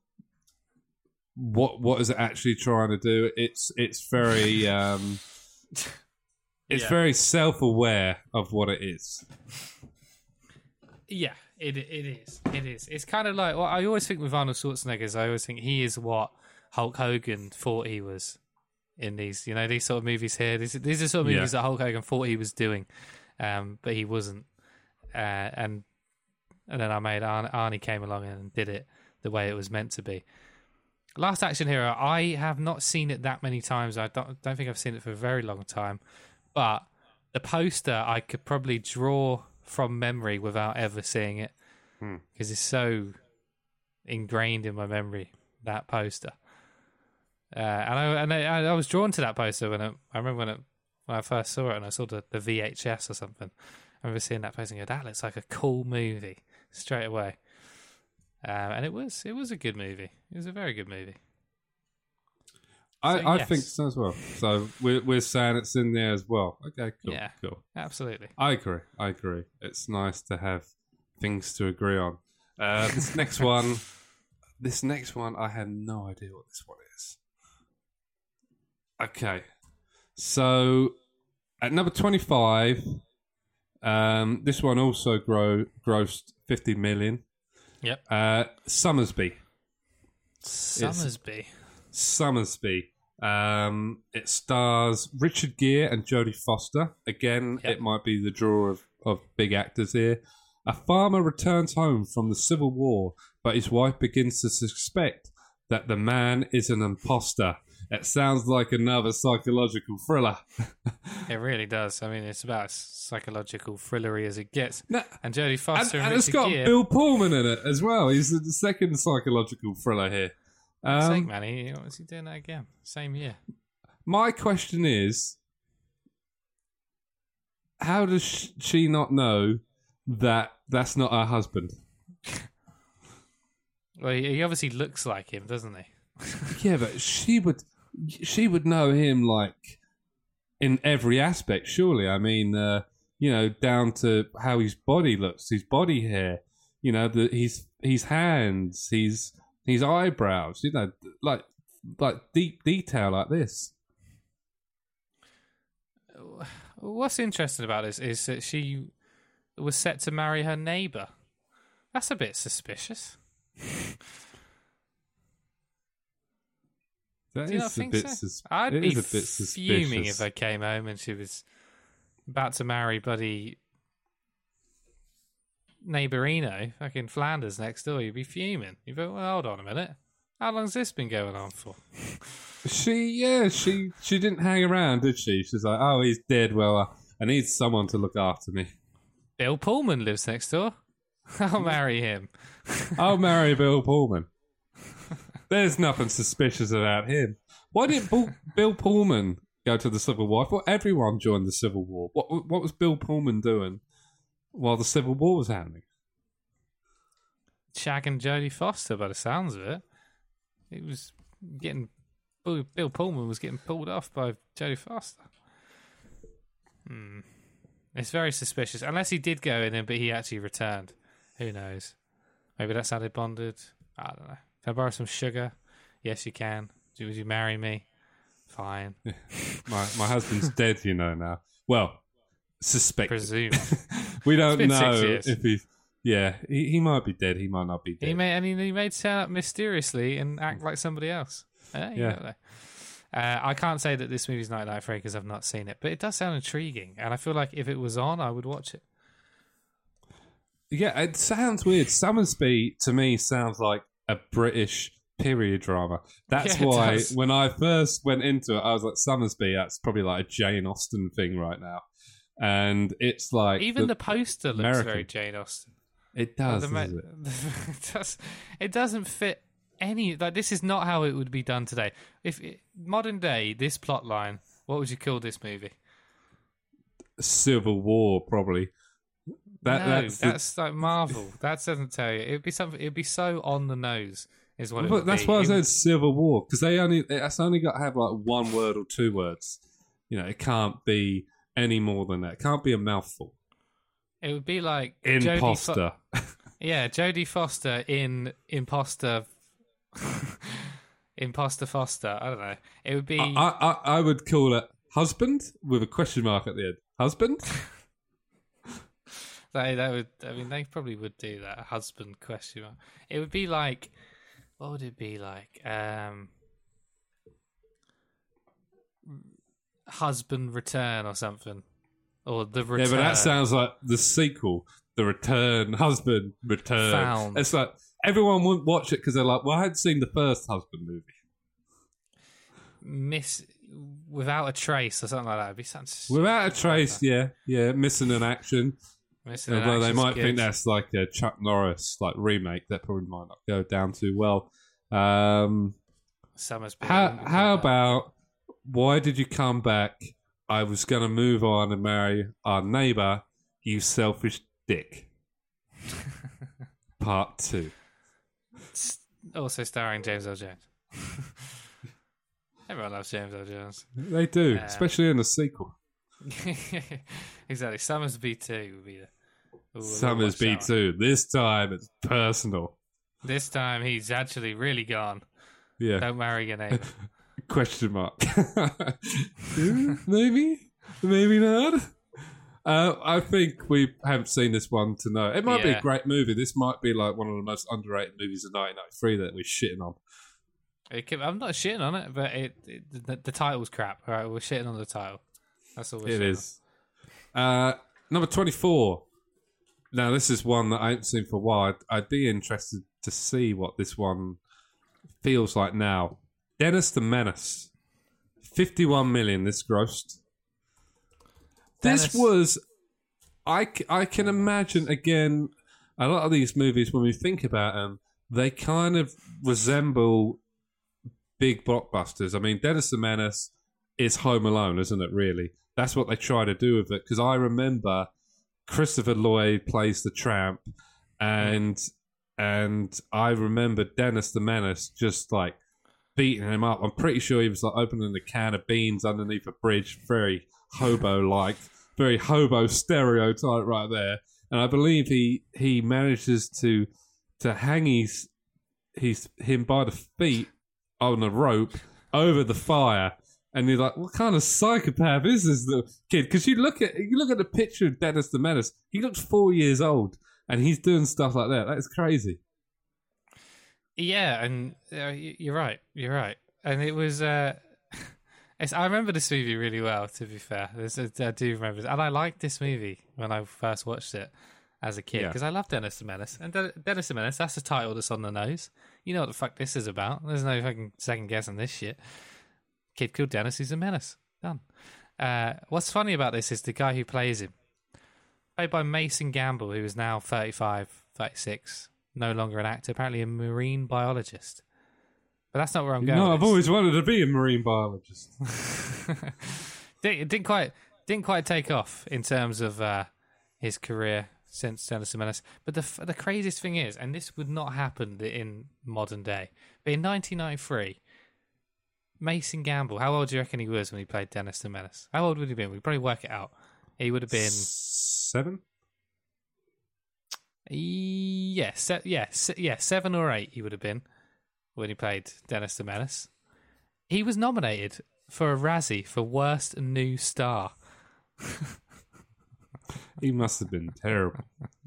what what is it actually trying to do? It's it's very um, it's Yeah. very self aware of what it is. Yeah, it it is. It is. It's kind of like, well, I always think with Arnold Schwarzenegger, is I always think he is what Hulk Hogan thought he was in these, you know, these sort of movies here. These, these are sort of Yeah. movies that Hulk Hogan thought he was doing, um, but he wasn't. Uh, and and then I made Arnie, Arnie came along and did it the way it was meant to be. Last Action Hero, I have not seen it that many times. I don't, don't think I've seen it for a very long time. But the poster, I could probably draw from memory without ever seeing it Hmm. because it's so ingrained in my memory, that poster. Uh, and I and I, I was drawn to that poster when it, I remember when it, when I first saw it and I saw the, the V H S or something. I remember seeing that poster and go, that looks like a cool movie straight away. Um, and it was it was a good movie. It was a very good movie. I, So, I yes. think so as well. So we're we're saying it's in there as well. Okay, cool, Yeah. cool. Absolutely. I agree. I agree. It's nice to have things to agree on. Uh, this next one, this next one, I had no idea what this one is. Okay, so at number twenty-five, um, this one also grow grossed fifty million. Yep. Uh, Summersby. Summersby. Summersby. Um, it stars Richard Gere and Jodie Foster. Again, Yep. it might be the draw of, of big actors here. A farmer returns home from the Civil War, but his wife begins to suspect that the man is an imposter. It sounds like another psychological thriller. It really does. I mean, it's about as psychological thrillery as it gets. No, And Jodie and, Foster and, and it's Richard got Gere. Bill Pullman in it as well. He's the second psychological thriller here. Sake, Um, man, he, what's he doing that again? Same year. my question is, how does sh- she not know that that's not her husband? Well, he, he obviously looks like him, doesn't he? Yeah, but she would, she would know him like in every aspect. Surely, I mean, uh, you know, down to how his body looks, his body hair, you know, the his his hands, his his eyebrows, you know, like like deep detail like this. What's interesting about this is that she was set to marry her neighbour. That's a bit suspicious. That Do you is not a think bit so? sus- I'd it be is a bit suspicious. fuming if I came home and she was about to marry buddy neighbourino, fucking Flanders next door. You'd be fuming. You'd be, well, hold on a minute. How long's this been going on for? She, yeah, she she didn't hang around, did she? She's like, oh, he's dead. Well, uh, I need someone to look after me. Bill Pullman lives next door. I'll marry him. I'll marry Bill Pullman. There's nothing suspicious about him. Why didn't Bill, Bill Pullman go to the Civil War? I thought everyone joined the Civil War. What what was Bill Pullman doing while the Civil War was happening? Shagging Jodie Foster, by the sounds of it. It was getting... Bill Pullman was getting pulled off by Jodie Foster. Hmm. It's very suspicious. Unless he did go in, but he actually returned. Who knows? Maybe that's how they bonded. I don't know. Can I borrow some sugar? Yes, you can. Would you marry me? Fine. My my husband's dead, you know now. Well, suspect. Presume. We don't It's been know six years. if he. Yeah, he, he might be dead. He might not be dead. He may, and he, he may turn up mysteriously and act like somebody else. Eh, you Yeah. don't know. Uh, I can't say that this movie's Night Night Free because I've not seen it, but it does sound intriguing, and I feel like if it was on, I would watch it. Yeah, it sounds weird. Summersby to me sounds like a British period drama. That's Yeah, it why does. when I first went into it, I was like, Summersby, that's probably like a Jane Austen thing right now. And it's like Even the, poster looks American. very Jane Austen. it does, The ma- does it? it, does, it doesn't fit any. Like, this is not how it would be done today. If it, modern day, this plot line, what would you call this movie? Civil War, probably. That, no, that's that's, the- like Marvel. That doesn't tell you. It'd be something. It'd be so on the nose. Is what it But would that's be. why I It said would- Civil War, because they only that's only got to have like one word or two words. You know, it can't be any more than that. It can't be a mouthful. It would be like Jodie Fo- Imposter. yeah, Jodie Foster in Imposter. Imposter Foster. I don't know. It would be. I, I, I would call it husband with a question mark at the end. Husband? They, that would. I mean, they probably would do that. Husband question mark. It would be like. What would it be like? Um, husband return or something, or the return. Yeah, but that sounds like the sequel. The Return, Husband, Return. Found. It's like everyone wouldn't watch it because they're like, well, I hadn't seen the first Husband movie. Miss without a trace or something like that. It'd be something. Without a trace, yeah, yeah, missing an action. Missing an Although they action's might good. think that's like a Chuck Norris like remake, that probably might not go down too well. Um, Summersby. how how about why did you come back? I was going to move on and marry our neighbour. You selfish dick. Part two. Also starring James Earl Jones. Everyone loves James Earl Jones. They do, Um, especially in the sequel. Exactly. Summersby two would be the. Ooh, we'll Summers watch B that one. two. This time it's personal. This time he's actually really gone. Yeah. Don't marry your neighbour. Question mark. Maybe, maybe not. Uh, I think we haven't seen this one to know. It might be Yeah. a great movie. This might be like one of the most underrated movies of nineteen ninety-three that we're shitting on. It could, I'm not shitting on it, but it, it the, the title's crap. All right, we're shitting on the title. That's all we're It shitting is. Uh, number twenty-four. Now, this is one that I haven't seen for a while. I'd, I'd be interested to see what this one feels like now. Dennis the Menace. fifty-one million this grossed. Dennis. This was... I, c- I can imagine, again, a lot of these movies, when we think about them, they kind of resemble big blockbusters. I mean, Dennis the Menace is Home Alone, isn't it, really? That's what they try to do with it. Because I remember Christopher Lloyd plays the tramp, and and I remember Dennis the Menace just, like, beating him up. I'm pretty sure he was, like, opening a can of beans underneath a bridge, very hobo-like, very hobo stereotype right there. And I believe he he manages to to hang his, his him by the feet on a rope over the fire, and you're like, what kind of psychopath is this little kid? Because you look at you look at the picture of Dennis the Menace, he looks four years old, and he's doing stuff like that. That's crazy. Yeah, and uh, y- you're right. You're right. And it was. Uh, it's, I remember this movie really well. To be fair, this, I do remember, and I liked this movie when I first watched it as a kid Yeah. because I love Dennis the Menace. And De- Dennis the Menace, that's the title that's on the nose. You know what the fuck this is about. There's no fucking second guess on this shit. Kid called Dennis, he's a menace. Done. Uh, what's funny about this is the guy who plays him, played by Mason Gamble, who is now thirty-five, thirty-six, no longer an actor, apparently a marine biologist. But that's not where I'm going. No, with I've this. always wanted to be a marine biologist. Didn't, it didn't quite didn't quite take off in terms of uh, his career since Dennis the Menace. But the f- the craziest thing is, and this would not happen in modern day, but in nineteen ninety-three, Mason Gamble, how old do you reckon he was when he played Dennis the Menace? How old would he have been? We'd probably work it out. He would have been Seven? yeah, se- yeah, se- yeah, seven or eight. He would have been when he played Dennis the Menace. He was nominated for a Razzie for Worst New Star. He must have been terrible.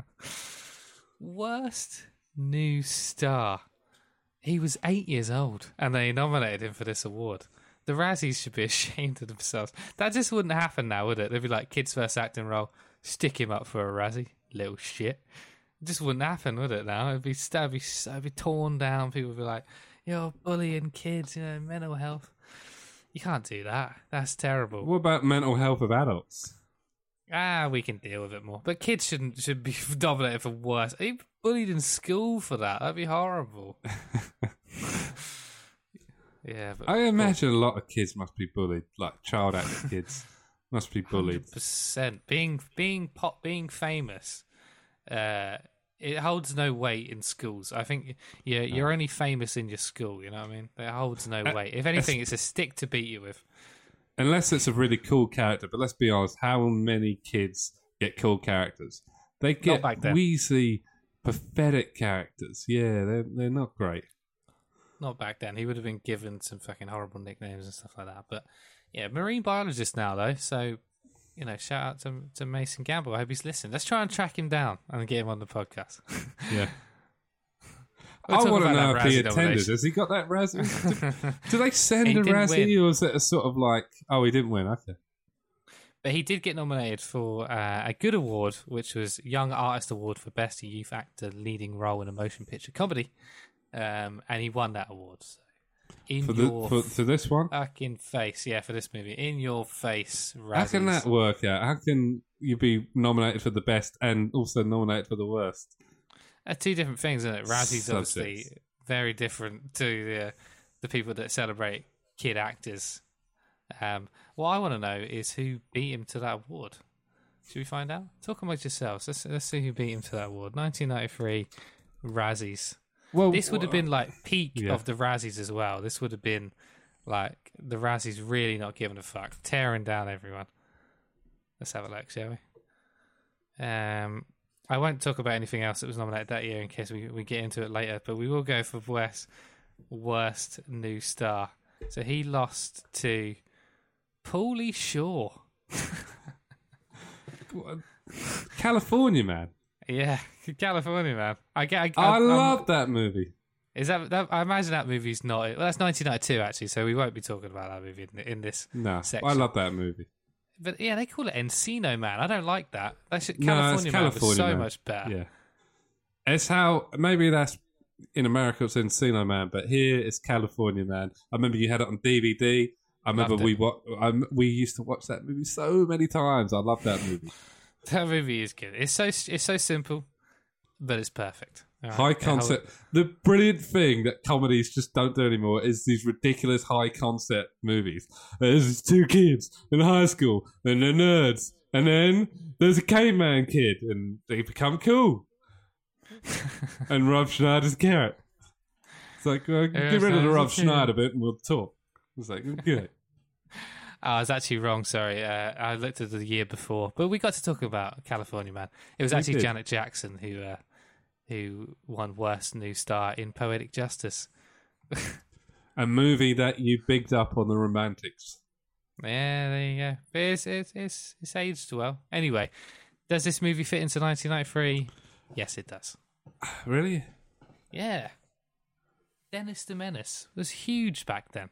Worst New Star. He was eight years old, and they nominated him for this award. The Razzies should be ashamed of themselves. That just wouldn't happen now, would it? They'd be like, kid's first acting role, stick him up for a Razzie, little shit. It just wouldn't happen, would it? Now it'd be it'd be, it'd be torn down. People would be like, "You're bullying kids, you know, mental health." You can't do that. That's terrible. What about mental health of adults? Ah, we can deal with it more. But kids shouldn't should be nominated for worse. He bullied in school for that. That'd be horrible. Yeah, but I imagine a lot of kids must be bullied, like child actor kids must be bullied. Percent being being pop being famous, uh, it holds no weight in schools. I think yeah, you're only famous in your school. You know what I mean? It holds no weight. If anything, it's a stick to beat you with. Unless it's a really cool character, but let's be honest, how many kids get cool characters? They get back then. wheezy, pathetic characters. Yeah, they're they're not great. Not back then. He would have been given some fucking horrible nicknames and stuff like that. But yeah, marine biologist now though. So you know, shout out to to Mason Gamble. I hope he's listening. Let's try and track him down and get him on the podcast. Yeah. We'll I talk want to about know that if he Razzie attended. nomination. Has he got that Razzie? Do, do they send He a didn't Razzie, win. or is it a sort of like, oh, he didn't win? Okay. But he did get nominated for uh, a good award, which was Young Artist Award for Best Youth Actor Leading Role in a Motion Picture Comedy, um, and he won that award. So in For, the, your for, for this one? fucking face, yeah, for this movie, in your face, Razzies. How can that work out? How can you be nominated for the best and also nominated for the worst? Uh, two different things, isn't it? Razzies Subjects. obviously very different to the the people that celebrate kid actors. Um, what I want to know is who beat him to that award. Should we find out? Talk amongst yourselves. Let's let's see who beat him to that award. nineteen ninety-three Razzies. Well, This would have been like peak Yeah. of the Razzies as well. This would have been like the Razzies really not giving a fuck, tearing down everyone. Let's have a look, shall we? Um, I won't talk about anything else that was nominated that year in case we, we get into it later, but we will go for worst, worst new star. So he lost to Pauly Shore. California Man. Yeah, California Man. I get. I, I, I love I'm, that movie. Is that, that? I imagine that movie's not. Well, that's nineteen ninety-two actually, so we won't be talking about that movie in, in this No, section. I love that movie. But yeah, they call it Encino Man. I don't like that. That should, No, California it's Man was California so Man. much better. Yeah, it's how maybe that's in America it's Encino Man, but here it's California Man. I remember you had it on D V D. I remember Loved we it. wa- I, we used to watch that movie so many times. I love that movie. That movie is good. It's so it's so simple, but it's perfect. All right. High Yeah, concept. The brilliant thing that comedies just don't do anymore is these ridiculous high concept movies. There's these two kids in high school, and they're nerds, and then there's a caveman kid, and they become cool. And Rob Schneider's carrot. It's like, well, Yeah, get rid of the sounds Rob okay. Schneider bit, and we'll talk. It's like, good. Oh, I was actually wrong. Sorry, uh, I looked at the year before, but we got to talk about California Man. It was We actually did. Janet Jackson who uh, who won Worst New Star in Poetic Justice. A movie that you bigged up on the romantics. Yeah, there you go. But it's it's it's, it's aged well. Anyway, does this movie fit into nineteen ninety-three? Yes, it does. Really? Yeah. Dennis the Menace was huge back then.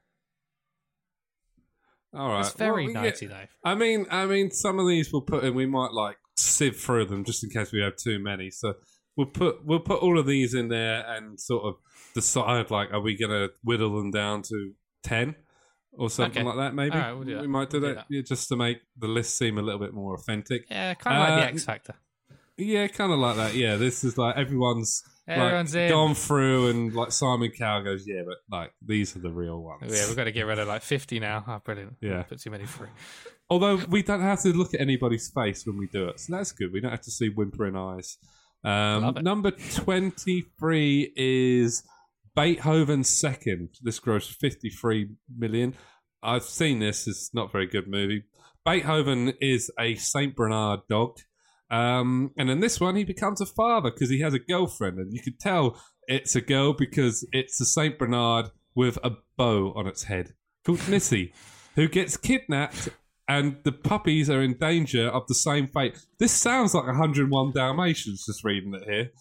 All right. It's very Well, we get- nineteen ninety-three. I mean, I mean, some of these we'll put in. We might like sieve through them just in case we have too many. So we'll put we'll put all of these in there and sort of decide like, are we going to whittle them down to ten or something Okay. like that? Maybe All right, we'll do that. we might do, We'll do that, that. Yeah, just to make the list seem a little bit more authentic. Yeah, kind of like the Uh, X Factor. Yeah, kind of like that. Yeah, this is like everyone's. Everyone's like, in. gone through and like Simon Cowell goes, yeah, but like these are the real ones. Yeah, we've got to get rid of like fifty now. Oh, brilliant. Yeah. Put too many free. Although we don't have to look at anybody's face when we do it, so that's good. We don't have to see whimpering eyes. Um, Love it. number twenty-three is Beethoven's Second. This grossed fifty-three million. I've seen this. It's not a very good movie. Beethoven is a Saint Bernard dog. Um, and in this one, he becomes a father because he has a girlfriend. And you could tell it's a girl because it's a Saint Bernard with a bow on its head called Missy, who gets kidnapped, and the puppies are in danger of the same fate. This sounds like one hundred one Dalmatians, just reading it here.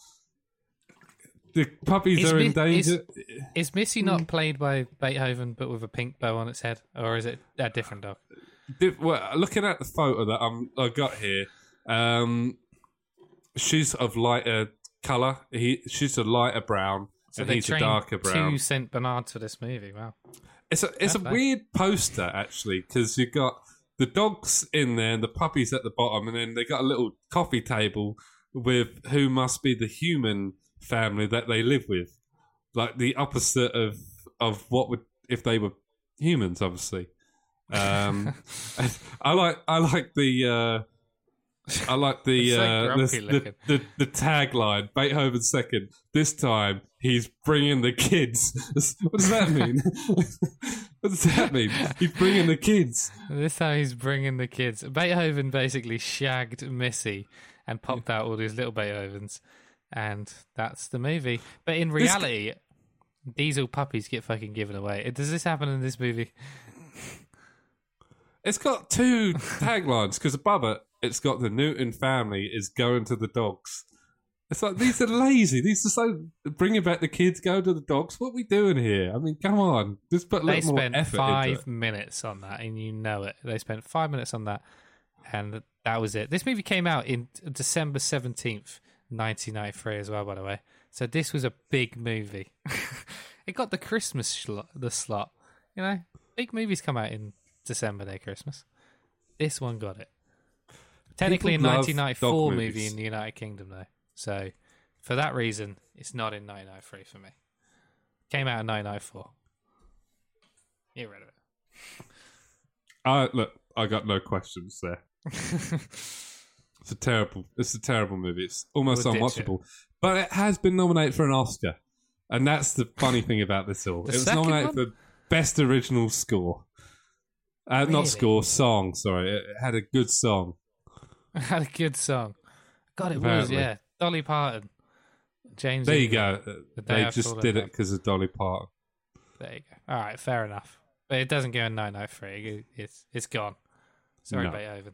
The puppies Is are in Mi- danger. Is Missy not played by Beethoven but with a pink bow on its head? Or is it a different dog? Di- well, looking at the photo that I'm, I got here, um, she's of lighter colour. He, she's a lighter brown, So and they he's a trained darker brown. two Saint Bernards for this movie. Wow. It's a it's a Fair play. weird poster actually because you've got the dogs in there and the puppies at the bottom, and then they got a little coffee table with who must be the human family that they live with, like the opposite of of what would if they were humans, obviously. Um, I like I like the. Uh, I like the, It's so uh, grumpy the, looking. the, the the tagline Beethoven Second. This time he's bringing the kids. What does that mean? What does that mean? He's bringing the kids. This time he's bringing the kids. Beethoven basically shagged Missy and popped out all these little Beethovens. And that's the movie. But in reality, diesel puppies get fucking given away. Does this happen in this movie? It's got two taglines because above it, it's got the Newton family is going to the dogs. It's like these are lazy. These are so bringing back the kids, go to the dogs. What are we doing here? I mean, come on, just put a They little more spent effort five into it. minutes on that, and you know it. They spent five minutes on that, and that was it. This movie came out in December seventeenth, nineteen ninety-three, as well, by the way. So this was a big movie. It got the Christmas slot, the slot. You know, big movies come out in December, near Christmas. This one got it. Technically, People a love nineteen ninety-four dog movie movies. in the United Kingdom, though. So for that reason, it's not in nineteen ninety-three for me. Came out in nineteen ninety-four. Get rid of it. I look, I got no questions there. It's a terrible. It's a terrible movie. It's almost We'll ditch unwatchable. But it has been nominated for an Oscar, and that's the funny thing about this all. The It was second nominated one? for best original score. Uh, Really? Not score, song. Sorry, it had a good song. Had a good song. God, it Apparently. was, yeah. Dolly Parton. James. There you Ingram. go. The day They I just saw did that. it because of Dolly Parton. There you go. All right, fair enough. But it doesn't go in nineteen ninety-three. It- It's, it's gone. Sorry, No. Beethoven.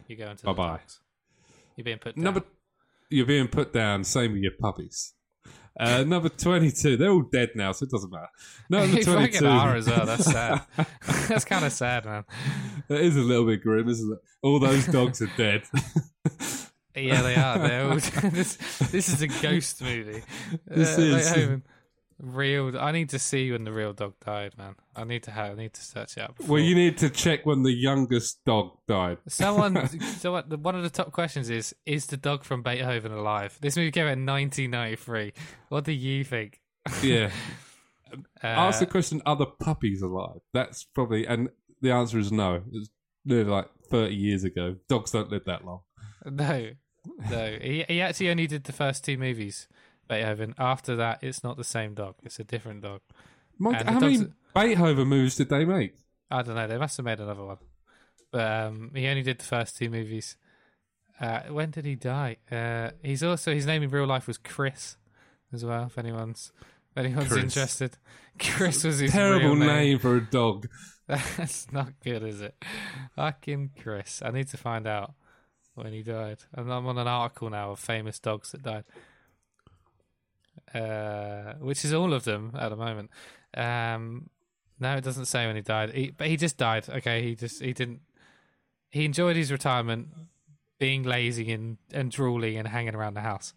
You're going to Bye-bye. the dogs. You're being put down. Number, you're being put down. Same with your puppies. Uh, number twenty-two. They're all dead now, so it doesn't matter. Number You twenty-two. fucking are as well. That's sad. That's kind of sad, man. That is a little bit grim, isn't it? All those dogs are dead. Yeah, they are. They're all, this, this is a ghost movie. This uh, is. Beethoven. Real. I need to see when the real dog died, man. I need to have. I need to search it up. Before. Well, you need to check when the youngest dog died. Someone. so what, the, one of the top questions is: Is the dog from Beethoven alive? This movie came out in nineteen ninety-three. What do you think? Yeah. Uh, Ask the question: Are the puppies alive? That's probably, and the answer is no. It's nearly like thirty years ago. Dogs don't live that long. No, no. He he actually only did the first two movies. Beethoven. After that, it's not the same dog. It's a different dog. Mon- And the how dogs many Beethoven movies did they make? I don't know. They must have made another one. But um, he only did the first two movies. Uh, when did he die? Uh, he's also his name in real life was Chris, as well. If anyone's if anyone's Chris. interested, Chris was his Terrible real name. name for a dog. That's not good, is it? Fucking Chris. I need to find out when he died. And I'm on an article now of famous dogs that died. Uh, which is all of them at the moment. Um, no, it doesn't say when he died. He, but he just died. Okay, he just he didn't. He enjoyed his retirement, being lazy and, and drooling and hanging around the house.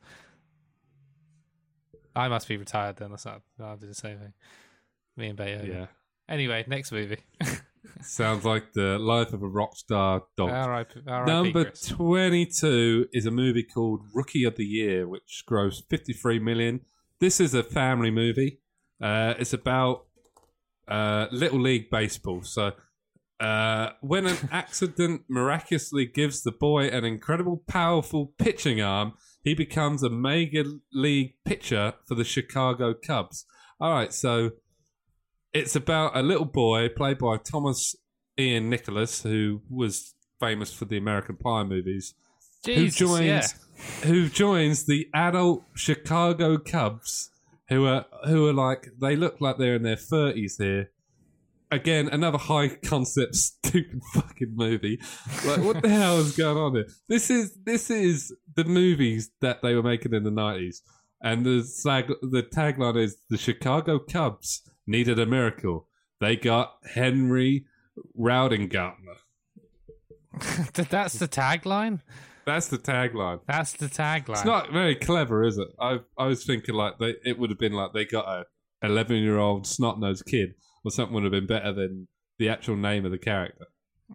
I must be retired then. That's not. I'll do the same thing. Me and Beethoven. Yeah. Anyway, next movie. Sounds like the life of a rock star dog. All right, all right. Number Chris. twenty-two is a movie called Rookie of the Year, which grossed fifty-three million. This is a family movie. Uh, it's about uh, Little League Baseball. So, uh, when an accident miraculously gives the boy an incredible, powerful pitching arm, he becomes a major league pitcher for the Chicago Cubs. All right, so it's about a little boy played by Thomas Ian Nicholas, who was famous for the American Pie movies, Jesus, who joins yeah. who joins the adult Chicago Cubs, who are who are like they look like they're in their thirties here. Again, another high concept, stupid fucking movie. Like, what the hell is going on here? This is this is the movies that they were making in the nineties, and the sag, the tagline is the Chicago Cubs needed a miracle. They got Henry Rowdengartner. That's the tagline. That's the tagline. That's the tagline. It's not very clever, is it? I I was thinking like they it would have been like they got a eleven year old snot nosed kid, or something would have been better than the actual name of the character.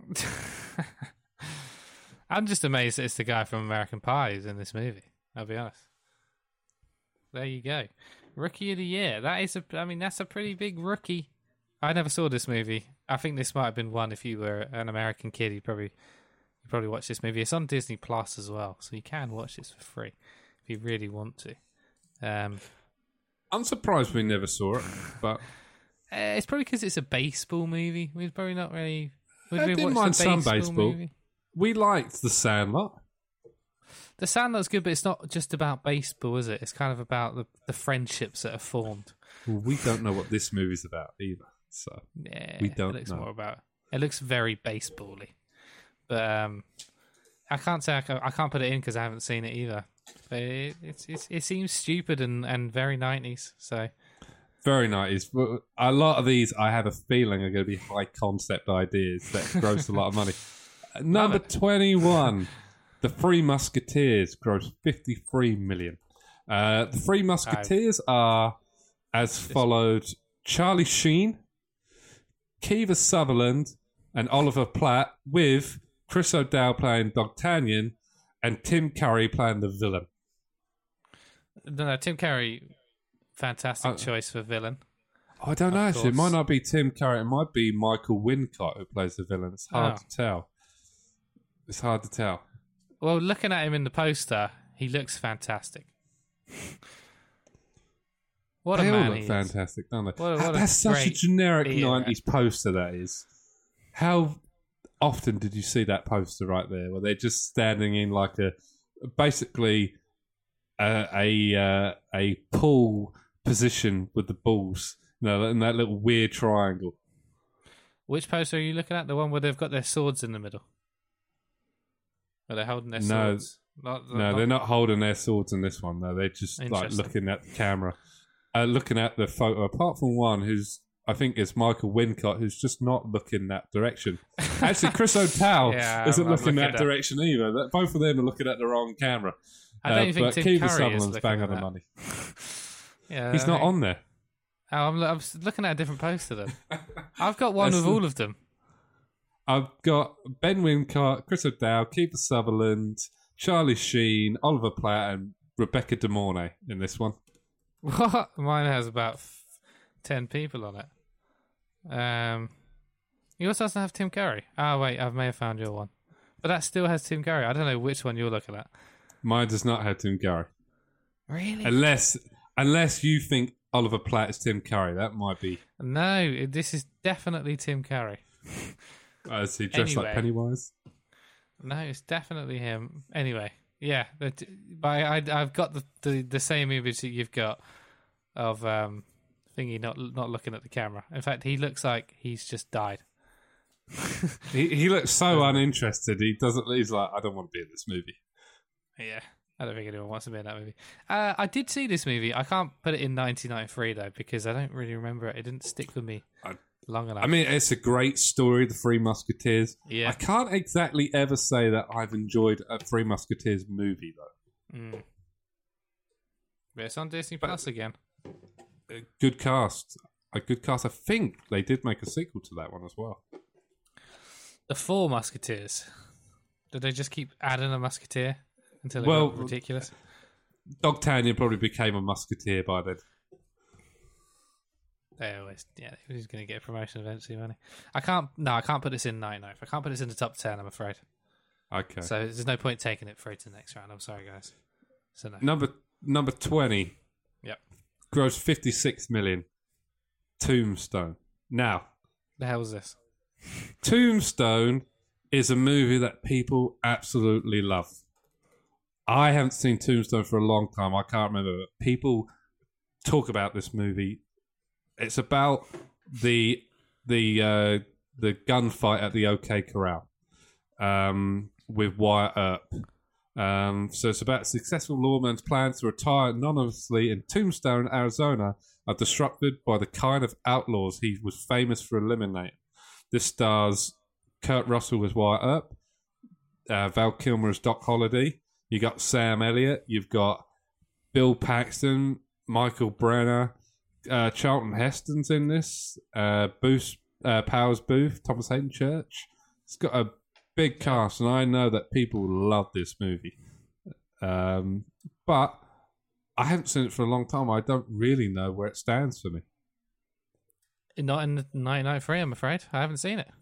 I'm just amazed that it's the guy from American Pie who's in this movie. I'll be honest. There you go, Rookie of the Year. That is a. I mean, that's a pretty big rookie. I never saw this movie. I think this might have been one if you were an American kid. You probably you probably watch this movie. It's on Disney Plus as well, so you can watch this for free if you really want to. Um, I'm surprised we never saw it, but uh, it's probably because it's a baseball movie. We'd probably not really. Would I we didn't watch mind the some baseball baseball. movie? We liked The Sandlot. The Sandlot's good, but it's not just about baseball, is it? It's kind of about the, the friendships that are formed. Well, we don't know what this movie's about either, so Yeah, we don't it looks know. more about. It looks very baseball-y, but um, I can't say I, can, I can't put it in because I haven't seen it either. But it it's, it's, it seems stupid and, and very nineties. So Very nineties. But a lot of these, I have a feeling, are going to be high concept ideas that gross a lot of money. Number twenty-one, The Three Musketeers grossed fifty-three million. Uh, the Three Musketeers are as followed: Charlie Sheen, Kiefer Sutherland, and Oliver Platt, with Chris O'Dowd playing D'Artagnan and Tim Curry playing the villain. no, no, Tim Curry, fantastic Uh, choice for villain. I don't know, Of actually. It course. might not be Tim Curry. It might be Michael Wincott who plays the villain. It's hard Oh. to tell. It's hard to tell. Well, looking at him in the poster, he looks fantastic. What They a all man look he is. fantastic, don't they? What a- what a That's such a great generic era. nineties poster, that is. How often did you see that poster right there, where they're just standing in like a, basically a a, uh, a pull position with the balls, you know, in that little weird triangle. Which poster are you looking at? The one where they've got their swords in the middle. Are they holding their No. swords? Not, No, they're not holding their swords in this one. though. They're just like Interesting. looking at the camera, uh, looking at the photo. Apart from one who's, I think it's Michael Wincott, who's just not looking that direction. Actually, Chris O'Dowd Yeah, isn't I'm- I'm looking that looking at- direction either. That, both of them are looking at the wrong camera. I don't Uh, even but think Tim Kiefer Curry is Sutherland's looking bang at on the that. money. Yeah, He's I not think- on there. Oh, I'm, I'm looking at a different poster then. I've got one That's with the- all of them. I've got Ben Wincott, Chris O'Dowd, Kiefer Sutherland, Charlie Sheen, Oliver Platt, and Rebecca De Mornay in this one. What? Mine has about f- ten people on it. Um, yours doesn't have Tim Curry. Oh wait, I may have found your one, but that still has Tim Curry. I don't know which one you're looking at. Mine does not have Tim Curry. Really? Unless, unless you think Oliver Platt is Tim Curry, that might be. No, this is definitely Tim Curry. Uh, is he dressed Anyway. like Pennywise? No, it's definitely him. Anyway, yeah, but, but I, I, I've got the, the, the same image that you've got of um, Thingy not not looking at the camera. In fact, he looks like he's just died. He he looks so uninterested. He doesn't. He's like, I don't want to be in this movie. Yeah, I don't think anyone wants to be in that movie. Uh, I did see this movie. I can't put it in nineteen ninety-three though because I don't really remember it. It didn't stick with me I- long enough. I mean, it's a great story, The Three Musketeers. yeah, I can't exactly ever say that I've enjoyed a Three Musketeers movie though. mm. But it's on Disney But- Plus again. A good cast. A good cast. I think they did make a sequel to that one as well. The Four Musketeers. Did they just keep adding a musketeer until it Well, got ridiculous? Dogtanian probably became a musketeer by then. They always, yeah, he was going to get a promotion eventually, wasn't he? I can't, no, I can't put this in ninety-ninth. I can't put this in the top ten, I'm afraid. Okay. So there's no point taking it through to the next round. I'm sorry, guys. So no. Number number twenty. Yep. Grossed fifty-six million. Tombstone. Now, The hell is this? Tombstone is a movie that people absolutely love. I haven't seen Tombstone for a long time. I can't remember. But people talk about this movie. It's about the the uh, the gunfight at the OK Corral um, with Wyatt Earp. Um, so it's about a successful lawman's plans to retire anonymously in Tombstone, Arizona, are disrupted by the kind of outlaws he was famous for eliminating. This stars Kurt Russell as Wyatt Earp, uh, Val Kilmer as Doc Holliday. You got Sam Elliott. You've got Bill Paxton, Michael Brenner, uh, Charlton Heston's in this. Uh, Booth, uh, Powers Booth, Thomas Hayden Church. It's got a big cast, and I know that people love this movie. Um, but I haven't seen it for a long time. I don't really know where it stands for me. Not in nineteen ninety-three, I'm afraid. I haven't seen it.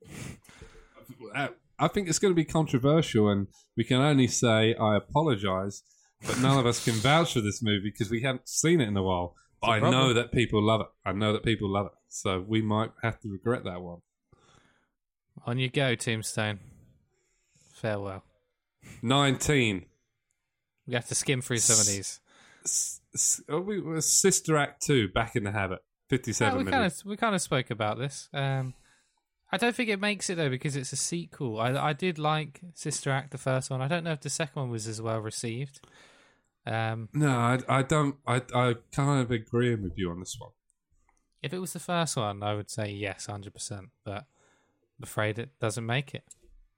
Uh, I think it's going to be controversial, and we can only say I apologise, but none of us can vouch for this movie because we haven't seen it in a while. But I problem. know that people love it. I know that people love it. So we might have to regret that one. On you go, Tombstone. Farewell. nineteen. We have to skim through some of these. S- s- oh, we were Sister Act two, Back in the Habit. fifty-seven Yeah, we million. kind of we kind of spoke about this. Um, I don't think it makes it though because it's a sequel. I I did like Sister Act, the first one. I don't know if the second one was as well received. Um, No, I, I don't. I, I kind of agreeing with you on this one. if it was the first one, I would say yes, hundred percent. But I'm afraid it doesn't make it.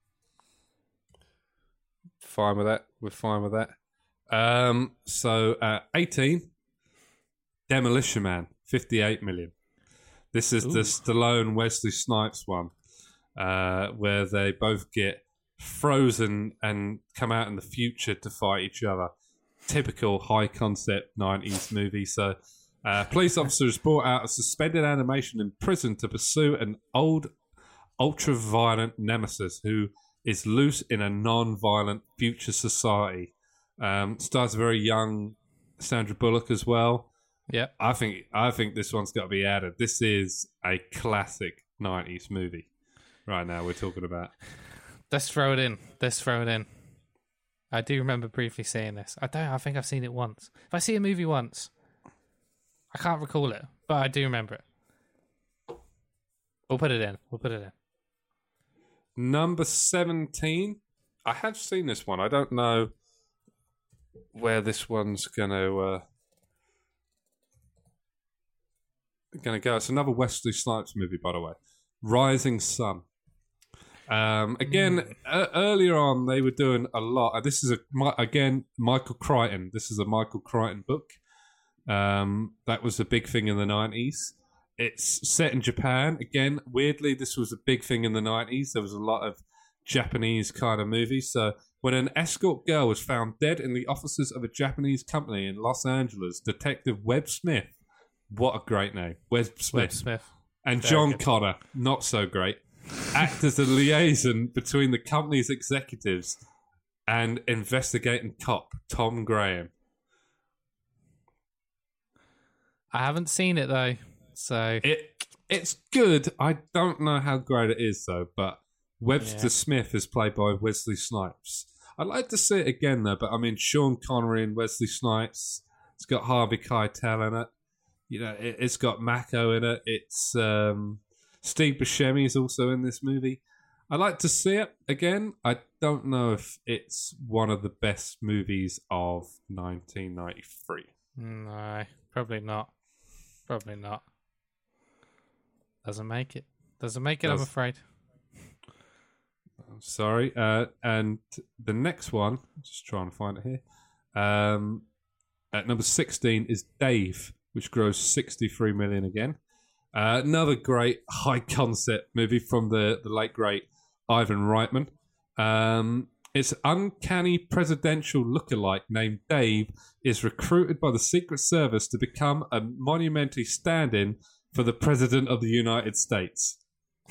Fine with that. We're fine with that. Um, so uh, eighteen, Demolition Man, fifty-eight million. This is the Ooh. Stallone Wesley Snipes one, uh, where they both get frozen and come out in the future to fight each other. Typical high concept nineties movie. So, uh, police officers brought out a suspended animation in prison to pursue an old, ultra violent nemesis who is loose in a non-violent future society. Um, stars a very young Sandra Bullock as well. Yep. I think I think this one's got to be added. This is a classic nineties movie. Right now, we're talking about. Let's throw it in. Let's throw it in. I do remember briefly seeing this. I don't. I think I've seen it once. If I see a movie once, I can't recall it, but I do remember it. We'll put it in. We'll put it in. Number seventeen, I have seen this one. I don't know where this one's going to uh, going to go. It's another Wesley Snipes movie, by the way. Rising Sun. Um, again, mm. uh, earlier on, they were doing a lot. Uh, this is a again Michael Crichton. This is a Michael Crichton book. Um, that was a big thing in the nineties. It's set in Japan. Again, weirdly, this was a big thing in the nineties. There was a lot of Japanese kind of movies. So when an escort girl was found dead in the offices of a Japanese company in Los Angeles, Detective Webb Smith, what a great name, Webb Smith, Webb Smith. and Very John good. Connor, not so great, act as a liaison between the company's executives and investigating cop Tom Graham. I haven't seen it though, so It it's good. I don't know how great it is though, but Webster Yeah. Smith is played by Wesley Snipes. I'd like to see it again though, but I mean Sean Connery and Wesley Snipes. It's got Harvey Keitel in it. You know, it, it's got Mako in it. It's um, Steve Buscemi is also in this movie. I'd like to see it again. I don't know if it's one of the best movies of nineteen ninety-three. no, probably not. Probably not. Doesn't make it. Doesn't make it. Does- I'm afraid. I'm sorry. Uh, and the next one, just trying to find it here. Um, at number sixteen is Dave, which grows sixty-three million again. Uh, another great high concept movie from the, the late great Ivan Reitman. Um, its uncanny presidential lookalike named Dave is recruited by the Secret Service to become a monumentary stand-in for the President of the United States.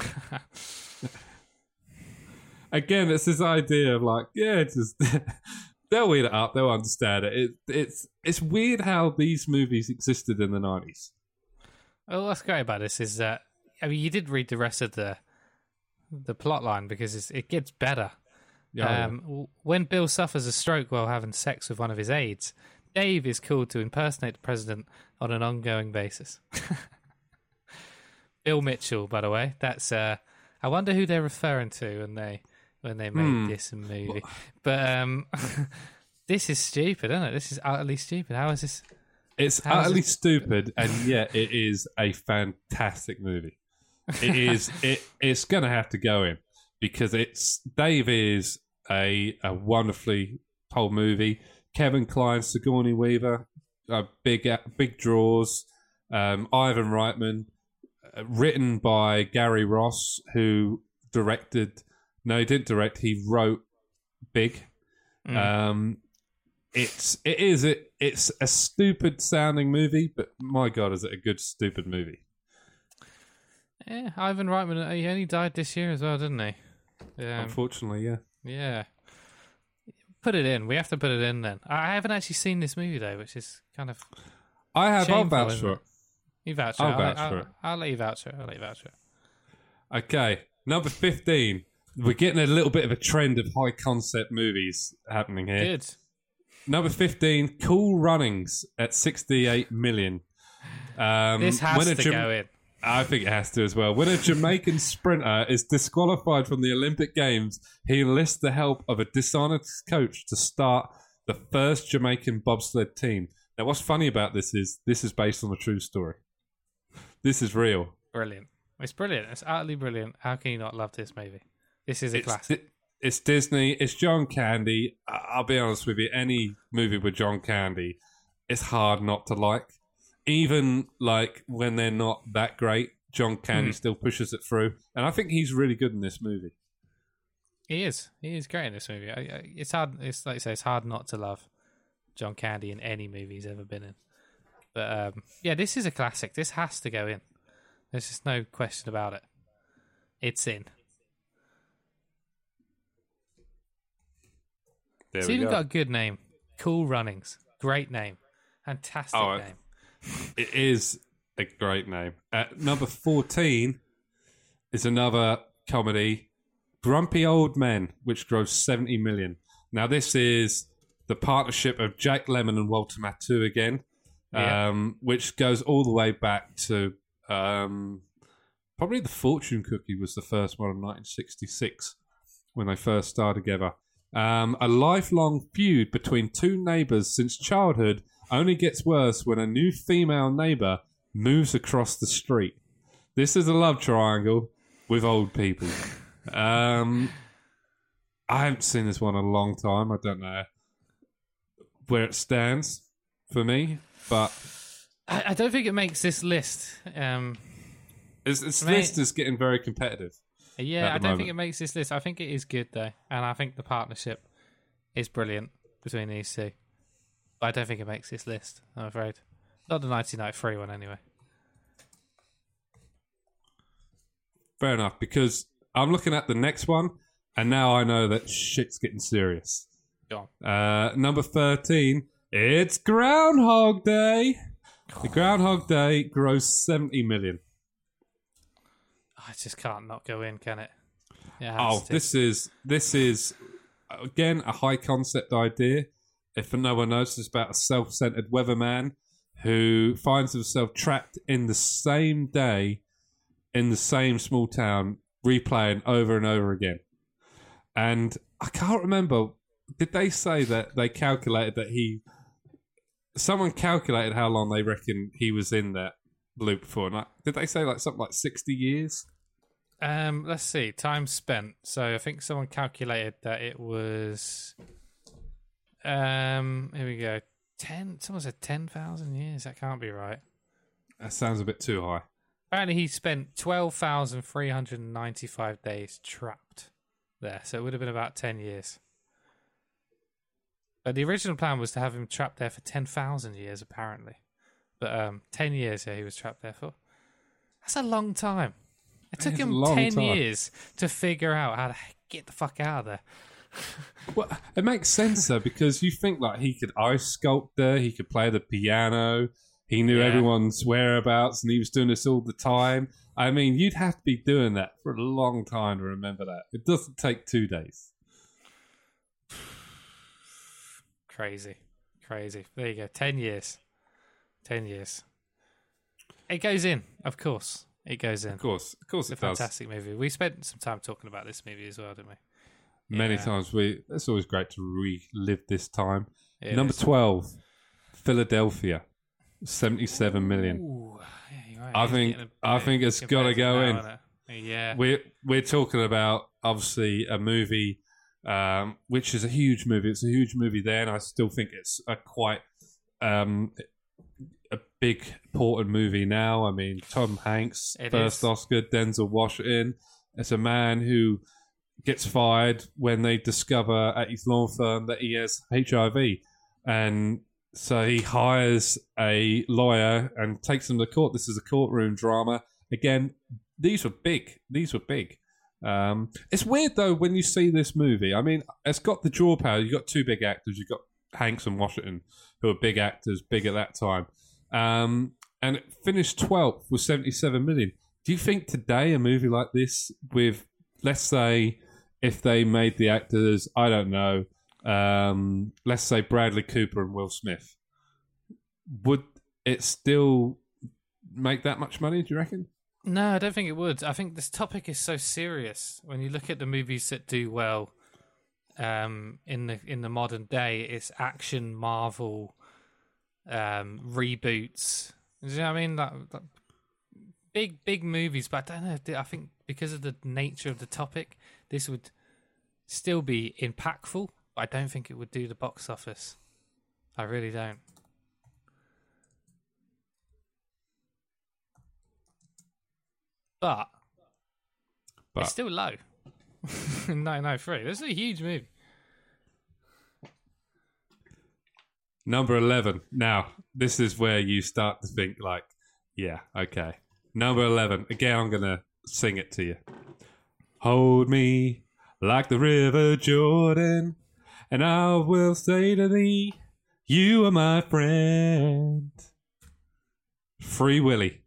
Again, it's this idea of like, yeah, it's just they'll eat it up, they'll understand it. it. It's it's weird how these movies existed in the nineties. Well, what's great about this is that I mean, you did read the rest of the the plot line because it's, it gets better. Yeah, um, w- when Bill suffers a stroke while having sex with one of his aides, Dave is called to impersonate the president on an ongoing basis. Bill Mitchell, by the way, that's. Uh, I wonder who they're referring to when they when they made Hmm. this movie. But um, this is stupid, isn't it? This is utterly stupid. How is this? It's How is utterly it- stupid, and yet it is a fantastic movie. It is. it it's going to have to go in because it's Dave is a a wonderfully told movie. Kevin Kline, Sigourney Weaver, uh, big big draws. Um, Ivan Reitman, uh, written by Gary Ross, who directed. No, he didn't direct. He wrote Big. Mm. Um, it's it is it it's a stupid sounding movie, but my god, is it a good stupid movie? Yeah, Ivan Reitman. He only died this year as well, didn't he? Um, Unfortunately, yeah. Yeah. Put it in. We have to put it in then. I haven't actually seen this movie though, which is kind of I have. I'll shameful, vouch isn't for it? it. You vouch for I'll it. vouch I'll, for I'll, it. I'll let you vouch for it. I'll let you vouch for it. Okay, number fifteen. We're getting a little bit of a trend of high concept movies happening here. Good. Number fifteen, Cool Runnings at sixty-eight million. Um, This has when a to Jam- go in. I think it has to as well. When a Jamaican sprinter is disqualified from the Olympic Games, he enlists the help of a dishonest coach to start the first Jamaican bobsled team. Now, what's funny about this is this is based on a true story. This is real. Brilliant. It's brilliant. It's utterly brilliant. How can you not love this movie? This is a It's, classic. Di- it's Disney. It's John Candy. I- I'll be honest with you. Any movie with John Candy, it's hard not to like. Even like when they're not that great, John Candy Hmm. still pushes it through, and I think he's really good in this movie. He is. He is great in this movie. I, I, it's hard. It's like you say. It's hard not to love John Candy in any movie he's ever been in. But um, yeah, this is a classic. This has to go in. There's just no question about it. It's in. There It's we even go. got a good name. Cool Runnings. Great name. Fantastic Oh, name. It is a great name. At number fourteen is another comedy, Grumpy Old Men, which grossed seventy million. Now, this is the partnership of Jack Lemmon and Walter Matthau again, Yeah. um, which goes all the way back to um, probably The Fortune Cookie was the first one in nineteen sixty-six when they first starred together. Um, a lifelong feud between two neighbours since childhood only gets worse when a new female neighbour moves across the street. This is a love triangle with old people. Um, I haven't seen this one in a long time. I don't know where it stands for me, but I, I don't think it makes this list. Um, this, this Mate. list is getting very competitive. yeah, At the I don't moment. think it makes this list. I think it is good though, and I think the partnership is brilliant between these two. But I don't think it makes this list. I'm afraid, not the nineteen ninety-three one anyway. Fair enough, because I'm looking at the next one, and now I know that shit's getting serious. Go on. Uh, number thirteen, it's Groundhog Day. The Groundhog Day grossed seventy million. I just can't not go in, can it? Yeah. it Oh, has to. this is this is again a high concept idea. If no one knows, it's about a self-centered weatherman who finds himself trapped in the same day in the same small town, replaying over and over again. And I can't remember. Did they say that they calculated that he? Someone calculated how long they reckon he was in that loop for. And I, did they say like something like sixty years? Um, let's see. Time spent. So I think someone calculated that it was. Um, here we go. Ten. Someone said ten thousand years. That can't be right. That sounds a bit too high. Apparently, he spent twelve thousand three hundred ninety-five days trapped there. So it would have been about ten years. But the original plan was to have him trapped there for ten thousand years, apparently. But um, ten years, yeah, he was trapped there for. That's a long time. It took It's a him long ten time. years to figure out how to get the fuck out of there. Well, it makes sense though, because you think like he could ice sculpt there, he could play the piano, he knew Yeah. everyone's whereabouts, and he was doing this all the time. I mean, you'd have to be doing that for a long time to remember that. It doesn't take two days. Crazy. Crazy. There you go. Ten years. Ten years. It goes in, of course. It goes in. Of course, of course, It's it a does. fantastic movie. We spent some time talking about this movie as well, didn't we? Many Yeah. times we. It's always great to relive this time. It Number is. twelve, Philadelphia, seventy-seven million. Ooh, yeah, you're right. I He's think- getting a I bit think it's gotta competitive go now, in. isn't it? Yeah. We're we're talking about obviously a movie, um, which is a huge movie. It's a huge movie there, and I still think it's a quite um, a big important movie now. I mean, Tom Hanks It first is. Oscar, Denzel Washington. It's a man who gets fired when they discover at his law firm that he has H I V, and so he hires a lawyer and takes him to court. This is a courtroom drama. Again, these were big. These were big. Um, it's weird though when you see this movie. I mean, it's got the draw power. You've got two big actors. You've got Hanks and Washington, who are big actors, big at that time. Um, and it finished twelfth with seventy-seven million. Do you think today a movie like this, with let's say if they made the actors, I don't know, um, let's say Bradley Cooper and Will Smith, would it still make that much money? Do you reckon? No, I don't think it would. I think this topic is so serious. When you look at the movies that do well um, in the in the modern day, it's action, Marvel, um, reboots. Do you know what I mean? That, that big big movies, but I don't know. I think because of the nature of the topic, this would still be impactful. But I don't think it would do the box office. I really don't. But, But it's still low. nineteen ninety-three. This is a huge movie. number eleven. Now, this is where you start to think like, yeah, okay. Number eleven. Again, I'm going to sing it to you. Hold me like the river Jordan, and I will say to thee, you are my friend. Free Willy.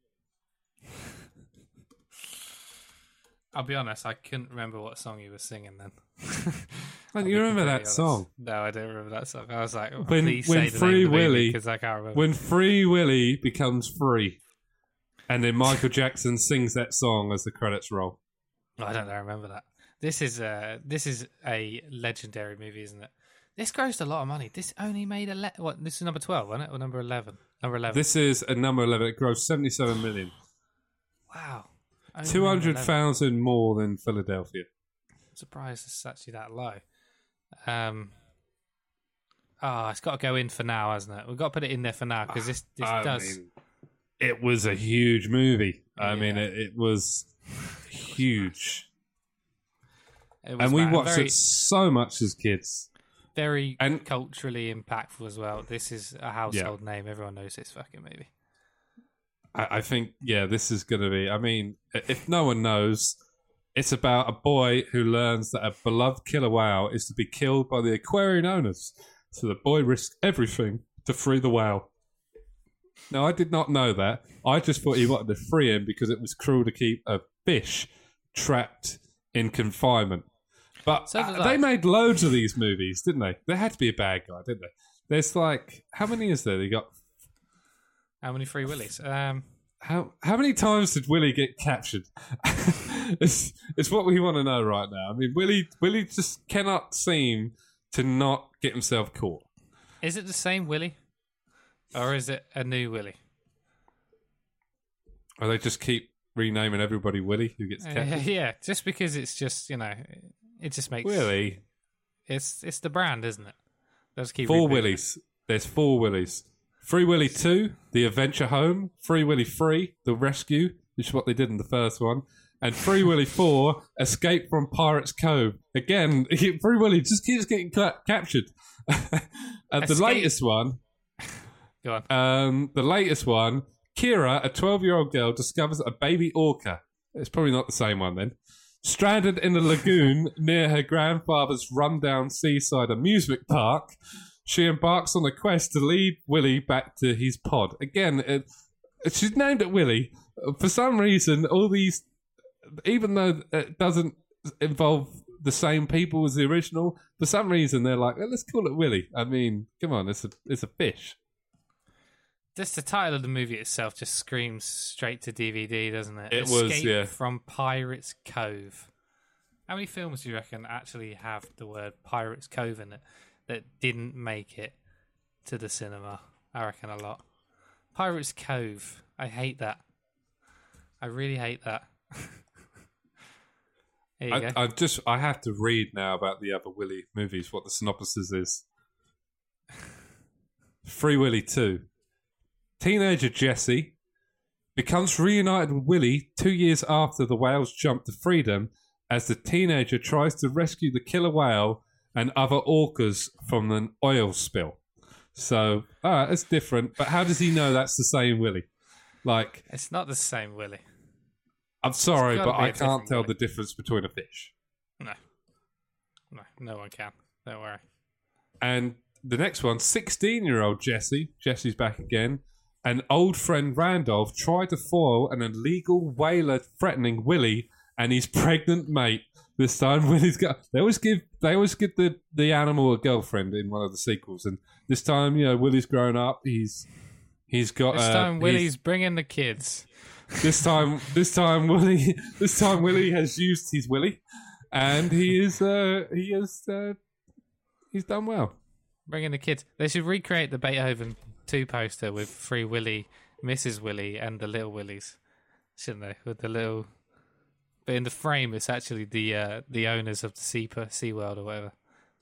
I'll be honest, I couldn't remember what song you were singing then. And you remember that song? No, I don't remember that song. I was like, oh, When- please when say the Free name of the Willy- because I can't remember. When Free Willy becomes free, and then Michael Jackson sings that song as the credits roll. I don't know, remember that. This is a this is a legendary movie, isn't it? This grossed a lot of money. This only made ele- what? This is number twelve, wasn't it, or number eleven? Number eleven. This is a number eleven. It grossed seventy-seven million. Wow, Two hundred thousand more than Philadelphia. I'm surprised it's actually that low. Um. Oh, it's got to go in for now, hasn't it? We've got to put it in there for now because this this I does. Mean, it was a huge movie. I Yeah. mean, it, it was huge. It was And we bad. watched very, it so much as kids. very and- culturally impactful as well. This is a household name. Everyone knows this fucking movie. I, I think, yeah, this is going to be. I mean, if no one knows, it's about a boy who learns that a beloved killer whale is to be killed by the aquarium owners. So the boy risks everything to free the whale. Now, I did not know that. I just thought he wanted to free him because it was cruel to keep a fish trapped in confinement. But So did uh, I. they made loads of these movies, didn't they? There had to be a bad guy, didn't they? There's like, how many is there? They got How many free willies? Um, how how many times did Willie get captured? it's it's what we want to know right now. I mean, Willie Willie just cannot seem to not get himself caught. is it the same Willy, or is it a new Willy? Or they just keep renaming everybody Willie who gets Uh, captured. yeah, just because it's just you know, it just makes Willie, It's it's the brand, isn't it? Let's keep four repeating it. Willies. There's four Willies. Free Willy two, The Adventure Home. Free Willy three, The Rescue, which is what they did in the first one. And Free Willy four, Escape from Pirates Cove. Again, Free Willy just keeps getting ca- captured. and the Escape- latest one, Go on. um, the latest one, Kira, a twelve-year-old girl, discovers a baby orca. It's probably not the same one then. Stranded in a lagoon near her grandfather's rundown seaside amusement park, she embarks on a quest to lead Willie back to his pod. Again, it, she's named it Willie. For some reason, all these, even though it doesn't involve the same people as the original, for some reason they're like, let's call it Willie. I mean, come on, it's a it's a fish. Just the title of the movie itself just screams straight to D V D, doesn't it? It Escape was, yeah. from Pirates Cove. How many films do you reckon actually have the word Pirates Cove in it that didn't make it to the cinema? I reckon a lot. Pirates Cove. I hate that. I really hate that. There you I, go. I just I have to read now about the other Willy movies. What the synopsis is. Free Willy two. Teenager Jesse becomes reunited with Willie two years after the whales jump to freedom, as the teenager tries to rescue the killer whale and other orcas from an oil spill. So, all right, it's different. But how does he know that's the same Willie? Like, It's not the same, Willy. I'm sorry, It's gotta but be a I can't different tell Willy. the difference between a fish. No. No, no one can. Don't worry. And the next one, sixteen-year-old Jesse, Jesse's back again, and old friend Randolph try to foil an illegal whaler threatening Willie and his pregnant mate. This time, Willie's got. They always give. They always give the, the animal a girlfriend in one of the sequels, and this time, you know, Willie's grown up. He's he's got. This uh, time, he's- Willy's bringing the kids. This time, this time, Willie. This time, Willie has used his Willie, and he is. Uh, he is. Uh, he's done well. Bringing the kids. They should recreate the Beethoven two poster with Free Willy, Missus Willy, and the little Willies, shouldn't they? With the little, but in the frame, it's actually the uh, the owners of the Sea SeaWorld or whatever.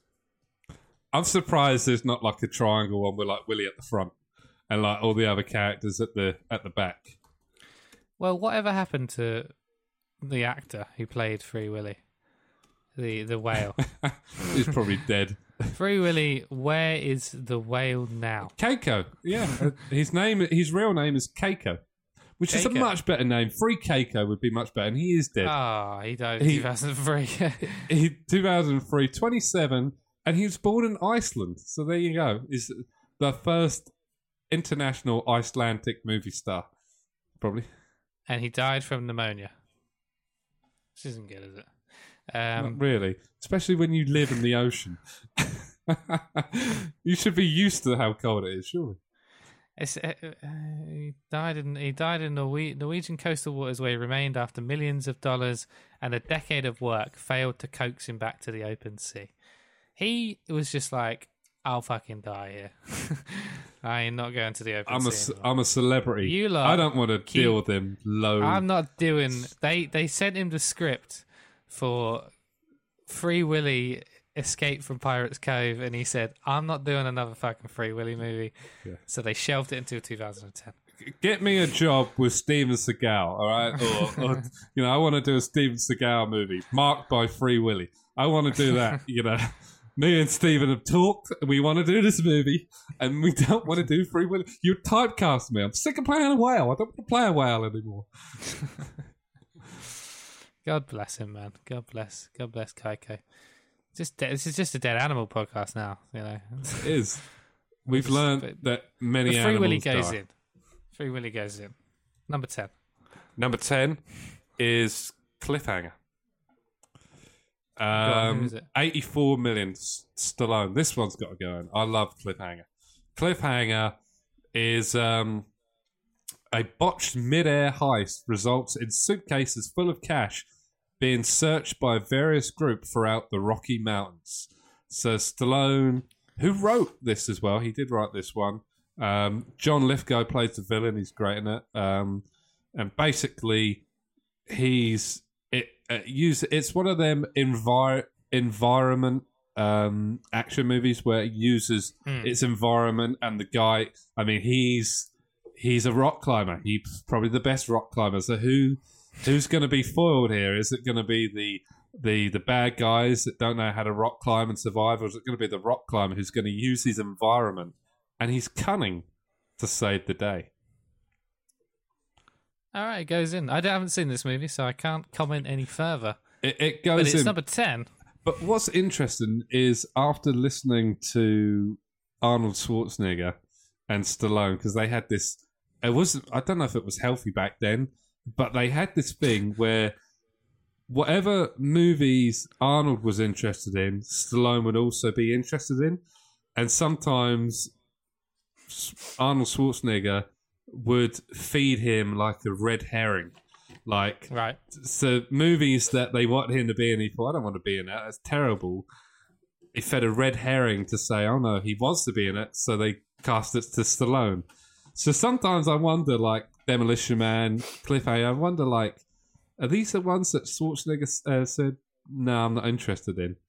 I'm surprised there's not like a triangle one with like Willie at the front and like all the other characters at the at the back. Well, whatever happened to the actor who played Free Willy, the the whale? He's probably dead. Free Willy, where is the whale now? Keiko, yeah, uh, his name, his real name is Keiko, which is a Keiko. much better name. Free Keiko would be much better, and he is dead. Ah, he died in He- two thousand three. He two thousand three, twenty-seven, and he was born in Iceland. So there you go. Is the first international Icelandic movie star, probably. And he died from pneumonia. This isn't good, is it? Um, Not really, especially when you live in the ocean. You should be used to how cold it is, surely. It's, uh, uh, he died in he died in Norwe- Norwegian coastal waters, where he remained after millions of dollars and a decade of work failed to coax him back to the open sea. He was just like, "I'll fucking die here. I ain't not going to the open I'm a, sea." ce- I'm a celebrity. You lot I don't want to keep- deal with him low. I'm not doing. They they sent him the script for Free Willy Escape from Pirates Cove, and he said, "I'm not doing another fucking Free Willy movie." Yeah. So they shelved it until two thousand ten. Get me a job with Steven Seagal, all right? Or, or you know, I want to do a Steven Seagal movie marked by Free Willy. I want to do that. You know, me and Steven have talked. We want to do this movie, and we don't want to do Free Willy. You typecast me. I'm sick of playing a whale. I don't want to play a whale anymore. God bless him, man. God bless. God bless Kaiko. Just de- this is just a dead animal podcast now. You know, It is. We've learned but- that many Free animals Willy goes die. in. Free Willy goes in. Number ten. Number ten is Cliffhanger. on, who Um, is it? eighty-four million S- Stallone. This one's got to go in. I love Cliffhanger. Cliffhanger is um, a botched mid-air heist results in suitcases full of cash being searched by various group throughout the Rocky Mountains. So Stallone, who wrote this as well, he did write this one. Um, John Lithgow plays the villain. He's great in it. Um, and basically, he's it. Uh, use it's one of them envir- environment um, action movies where it uses Mm. its environment and the guy. I mean, he's he's a rock climber. He's probably the best rock climber. So who who's going to be foiled here? Is it going to be the the the bad guys that don't know how to rock climb and survive, or is it going to be the rock climber who's going to use his environment and he's cunning to save the day? All right, it goes in. I haven't seen this movie, so I can't comment any further. It, it But goes it's in. number ten. But what's interesting is after listening to Arnold Schwarzenegger and Stallone, because they had this, it wasn't, I don't know if it was healthy back then, but they had this thing where whatever movies Arnold was interested in, Stallone would also be interested in. And sometimes Arnold Schwarzenegger would feed him like a red herring. Like, Right. so movies that they want him to be in, he thought, I don't want to be in that. That's terrible. He fed a red herring to say, oh no, he wants to be in it. So they cast it to Stallone. So sometimes I wonder, like, Demolition Man, Cliffhanger, I wonder, like, are these the ones that Schwarzenegger uh, said, no, I'm not interested in?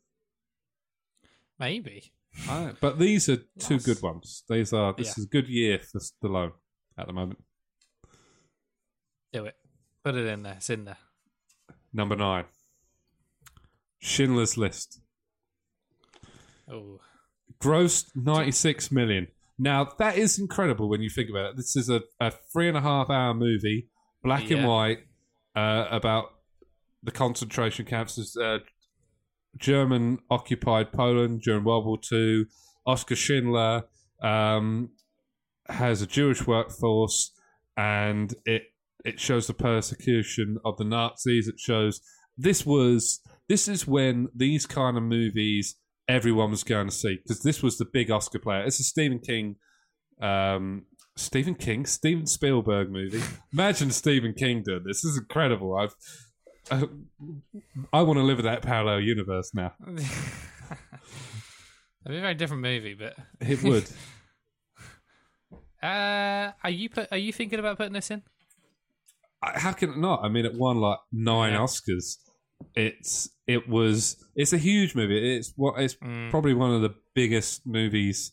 Maybe. I, but these are two Nice. good ones. These are, this Yeah. is a good year for Stallone at the moment. Do it. Put it in there. It's in there. Number nine, Schindler's List. Oh. Grossed ninety-six million. Now, that is incredible when you think about it. This is a, a three and a half hour movie, black and Yeah. white, uh, about the concentration camps. Uh, German occupied Poland during World War Two. Oskar Schindler um, has a Jewish workforce, and it it shows the persecution of the Nazis. It shows this was this is when these kind of movies everyone was going to see, because this was the big Oscar player. It's a Stephen King, um, Stephen King, Steven Spielberg movie. Imagine Stephen King doing this. This is incredible. I've I, I want to live in that parallel universe now. It'd be a very different movie, but It would. uh, are you put? Are you thinking about putting this in? I- How can it not? I mean, it won like nine Yeah. Oscars. It's it was it's a huge movie. It's what it's Mm. probably one of the biggest movies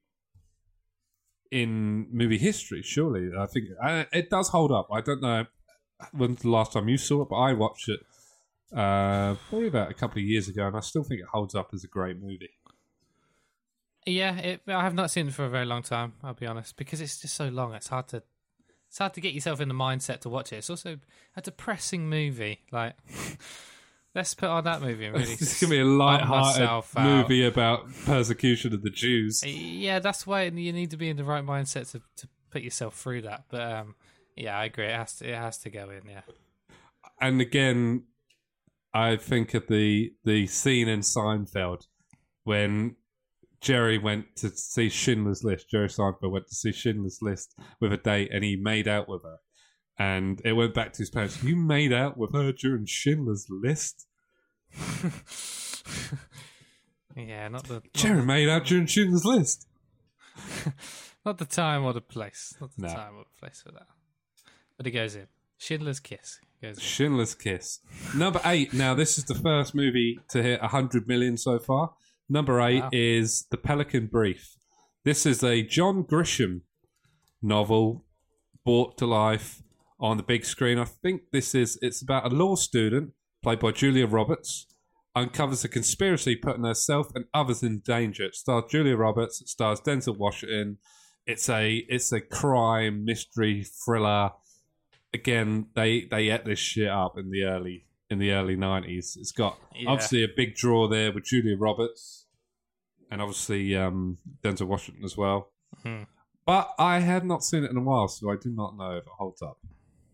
in movie history. Surely, I think I, it does hold up. I don't know when's the last time you saw it, but I watched it uh, probably about a couple of years ago, and I still think it holds up as a great movie. Yeah, it, I have not seen it for a very long time. I'll be honest, because it's just so long. It's hard to it's hard to get yourself in the mindset to watch it. It's also a depressing movie. Like, let's put on that movie and really. It's gonna be a bum light-hearted myself out. movie about persecution of the Jews. Yeah, that's why you need to be in the right mindset to, to put yourself through that. But um, yeah, I agree. It has to it has to go in. Yeah. And again, I think of the the scene in Seinfeld when Jerry went to see Schindler's List. Jerry Seinfeld went to see Schindler's List with a date, and he made out with her. And it went back to his parents. You made out with her during Schindler's List? Yeah, not the not Jerry the, made out during Schindler's List. not the time or the place. Not the No. time or the place for that. But it goes in. Schindler's Kiss goes in. Schindler's Kiss. Number eight. Now, this is the first movie to hit one hundred million so far. Number eight Wow. is The Pelican Brief. This is a John Grisham novel brought to life on the big screen. I think this is, it's about a law student, played by Julia Roberts, uncovers a conspiracy putting herself and others in danger. It stars Julia Roberts, it stars Denzel Washington. It's a it's a crime mystery thriller. Again, they they ate this shit up in the early in the early nineties. It's got Yeah. obviously a big draw there with Julia Roberts and obviously um, Denzel Washington as well. Hmm. But I have not seen it in a while, so I do not know if it holds up.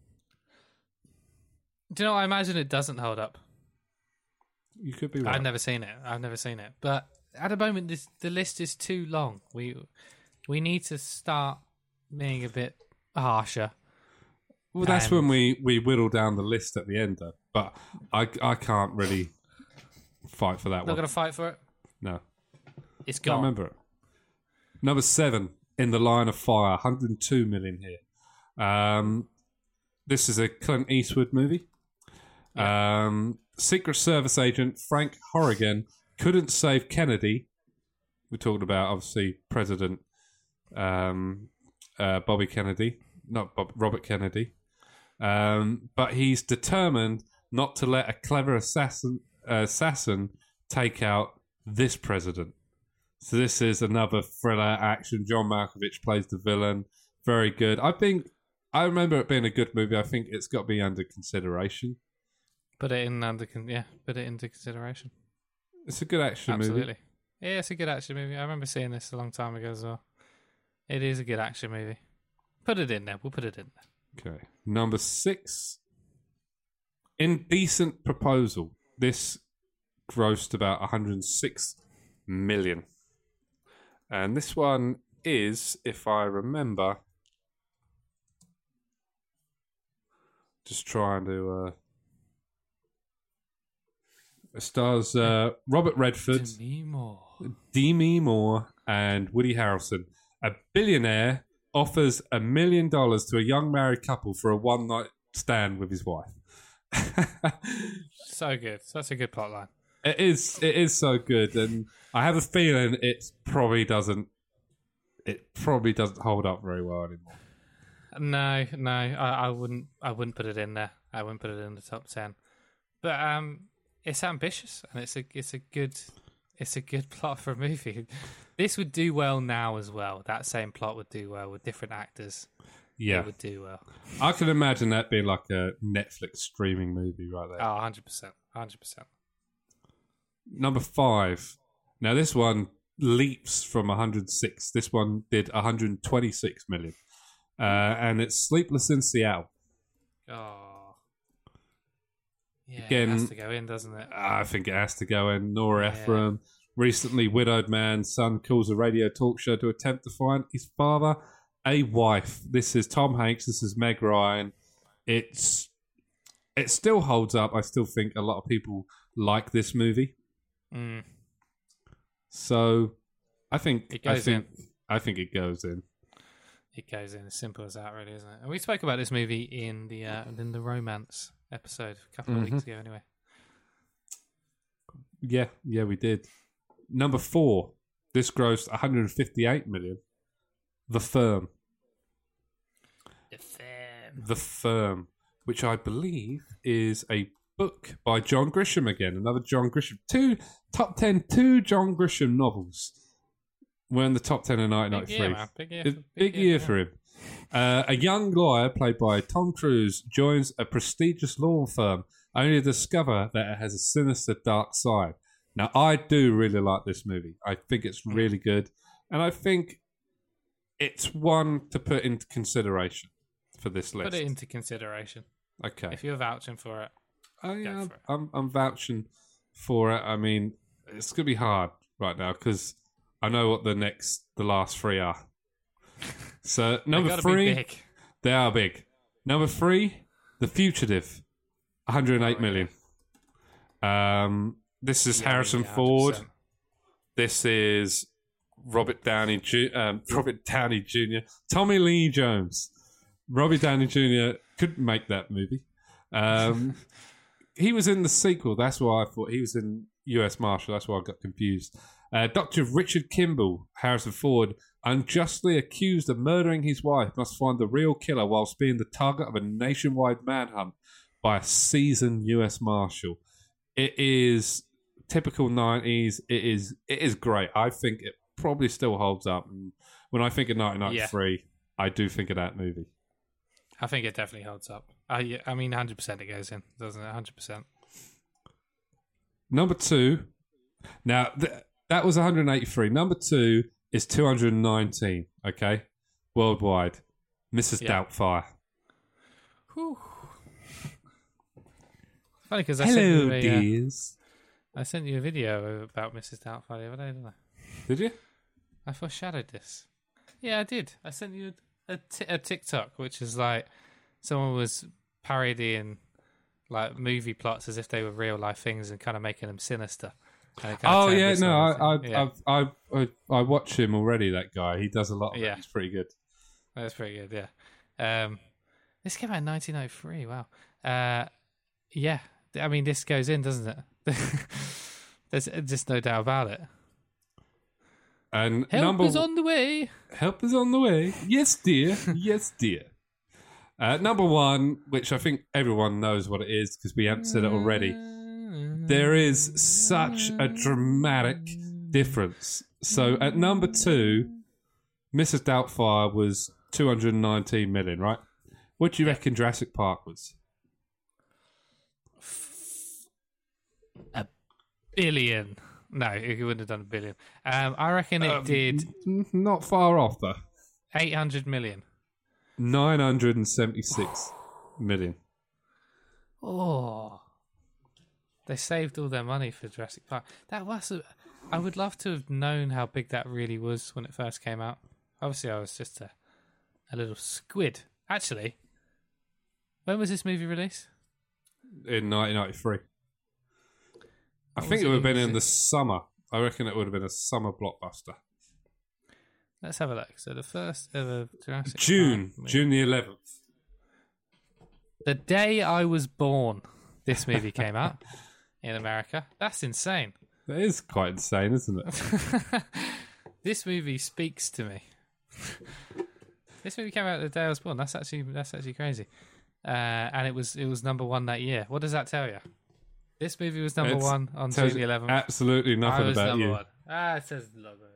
Do you know, I imagine it doesn't hold up. You could be right. I've never seen it. I've never seen it. But at the moment, this, the list is too long. We we need to start being a bit harsher. Well, that's And- when we, we whittle down the list at the end, though. But I, I can't really fight for that Not one. going to fight for it. No. It's Can't gone. remember it. Number seven, In the Line of Fire, one hundred two million here. Um, this is a Clint Eastwood movie. Um, Secret Service agent Frank Horrigan couldn't save Kennedy. We're talking about, obviously, President um, uh, Bobby Kennedy, not Bob, Robert Kennedy. Um, but he's determined not to let a clever assassin, uh, assassin take out this president. So this is another thriller action. John Malkovich plays the villain. Very good. I think I remember it being a good movie. I think it's got to be under consideration. Put it in under con- yeah, put it into consideration. It's a good action Absolutely. movie. Yeah, it's a good action movie. I remember seeing this a long time ago as well. It is a good action movie. Put it in there. We'll put it in there. Okay. Number six, Indecent Proposal. This grossed about one hundred six million. And this one is, if I remember, just trying to. Uh, it stars uh, Robert Redford, Demi Moore. Demi Moore, and Woody Harrelson. A billionaire offers a million dollars to a young married couple for a one night stand with his wife. So good. Such a good plot line. It is. It is so good, and I have a feeling it probably doesn't. It probably doesn't hold up very well anymore. No, no, I, I wouldn't. I wouldn't put it in there. I wouldn't put it in the top ten. But um, it's ambitious, and it's a it's a good it's a good plot for a movie. This would do well now as well. That same plot would do well with different actors. Yeah, It would do well. I can imagine that being like a Netflix streaming movie right there. Oh, one hundred percent. one hundred percent. Number five. Now this one leaps from one hundred six. This one did one hundred twenty-six million, uh, and it's Sleepless in Seattle. Oh. Yeah, Again- it has to go in, doesn't it? I think it has to go in. Nora Yeah. Ephron, recently widowed man's son, calls a radio talk show to attempt to find his father a wife. This is Tom Hanks. This is Meg Ryan. It's it still holds up. I still think a lot of people like this movie. Mm. So I think It I goes think I think it goes in. It goes in as simple as that, really, isn't it? And we spoke about this movie in the uh, in the romance episode a couple of Mhm. weeks ago, anyway. Yeah, yeah, we did. Number four. This grossed one hundred fifty-eight million. The Firm. The Firm. The Firm, which I believe is a book by John Grisham again. Another John Grisham. Two top ten, two John Grisham novels were in the top ten in nineteen Big year, ninety-three. man. Big year. It's a big year yeah. for him. Uh, a young lawyer played by Tom Cruise joins a prestigious law firm only to discover that it has a sinister dark side. Now, I do really like this movie. I think it's really good. And I think it's one to put into consideration for this list. Put it into consideration. Okay. If you're vouching for it. I, Go am for it. I'm, I'm vouching for it. I mean, it's going to be hard right now because I know what the next, the last three are. So number gotta three, be big. they are big. Number three, The Fugitive, one hundred eight Oh, million. Um, this is Yeah, Harrison yeah, Ford. one hundred percent. This is Robert Downey, Ju- um, Robert Downey Junior Tommy Lee Jones. Robbie Downey Junior couldn't make that movie. Um, he was in the sequel. That's why I thought he was in U S Marshal. That's why I got confused. Uh, Doctor Richard Kimball, Harrison Ford, unjustly accused of murdering his wife, must find the real killer whilst being the target of a nationwide manhunt by a seasoned U S Marshal. It is typical nineties. It is it is great. I think it probably still holds up. And when I think of nineteen ninety-three, yeah. I do think of that movie. I think it definitely holds up. I, I mean, one hundred percent it goes in, doesn't it? one hundred percent. Number two. Now, th- that was one hundred eighty-three. Number two is two hundred nineteen, okay? Worldwide. Missus Yeah. Doubtfire. Whew. Funny because I sent you a, uh, dears. I sent you a video about Missus Doubtfire the other day, didn't I? Did you? I foreshadowed this. Yeah, I did. I sent you a, a, t- a TikTok, which is like someone was parodying like movie plots as if they were real life things and kind of making them sinister. And it kind of Oh, turned yeah, this no, sort I, of I, thing. yeah. I, I, I, I watch him already, that guy. He does a lot of Yeah. it. He's pretty good. That's pretty good, yeah. Um, this came out in nineteen oh three, wow. Uh, yeah, I mean, this goes in, doesn't it? There's just no doubt about it. And Help number is on the way. Help is on the way. Yes, dear. Yes, dear. Uh, number one, which I think everyone knows what it is because we answered it already. There is such a dramatic difference. So at number two, Missus Doubtfire was two hundred nineteen million, right? What do you reckon Jurassic Park was? A billion. No, it wouldn't have done a billion. Um, I reckon it Um, did n- Not far off, though. eight hundred million. nine hundred seventy-six million. Oh. They saved all their money for Jurassic Park. That was. A, I would love to have known how big that really was when it first came out. Obviously, I was just a, a little squid. Actually, when was this movie released? In nineteen ninety-three. I What think was it it would have been in- in the summer. I reckon it would have been a summer blockbuster. Let's have a look. So the first ever Jurassic June. Park movie. June the eleventh. The day I was born, this movie came out in America. That's insane. That is quite insane, isn't it? This movie speaks to me. This movie came out the day I was born. That's actually that's actually crazy. Uh, and it was it was number one that year. What does that tell you? This movie was number It's- one on tells June the eleventh. Absolutely I nothing was about number you. one. Ah, it says the logo.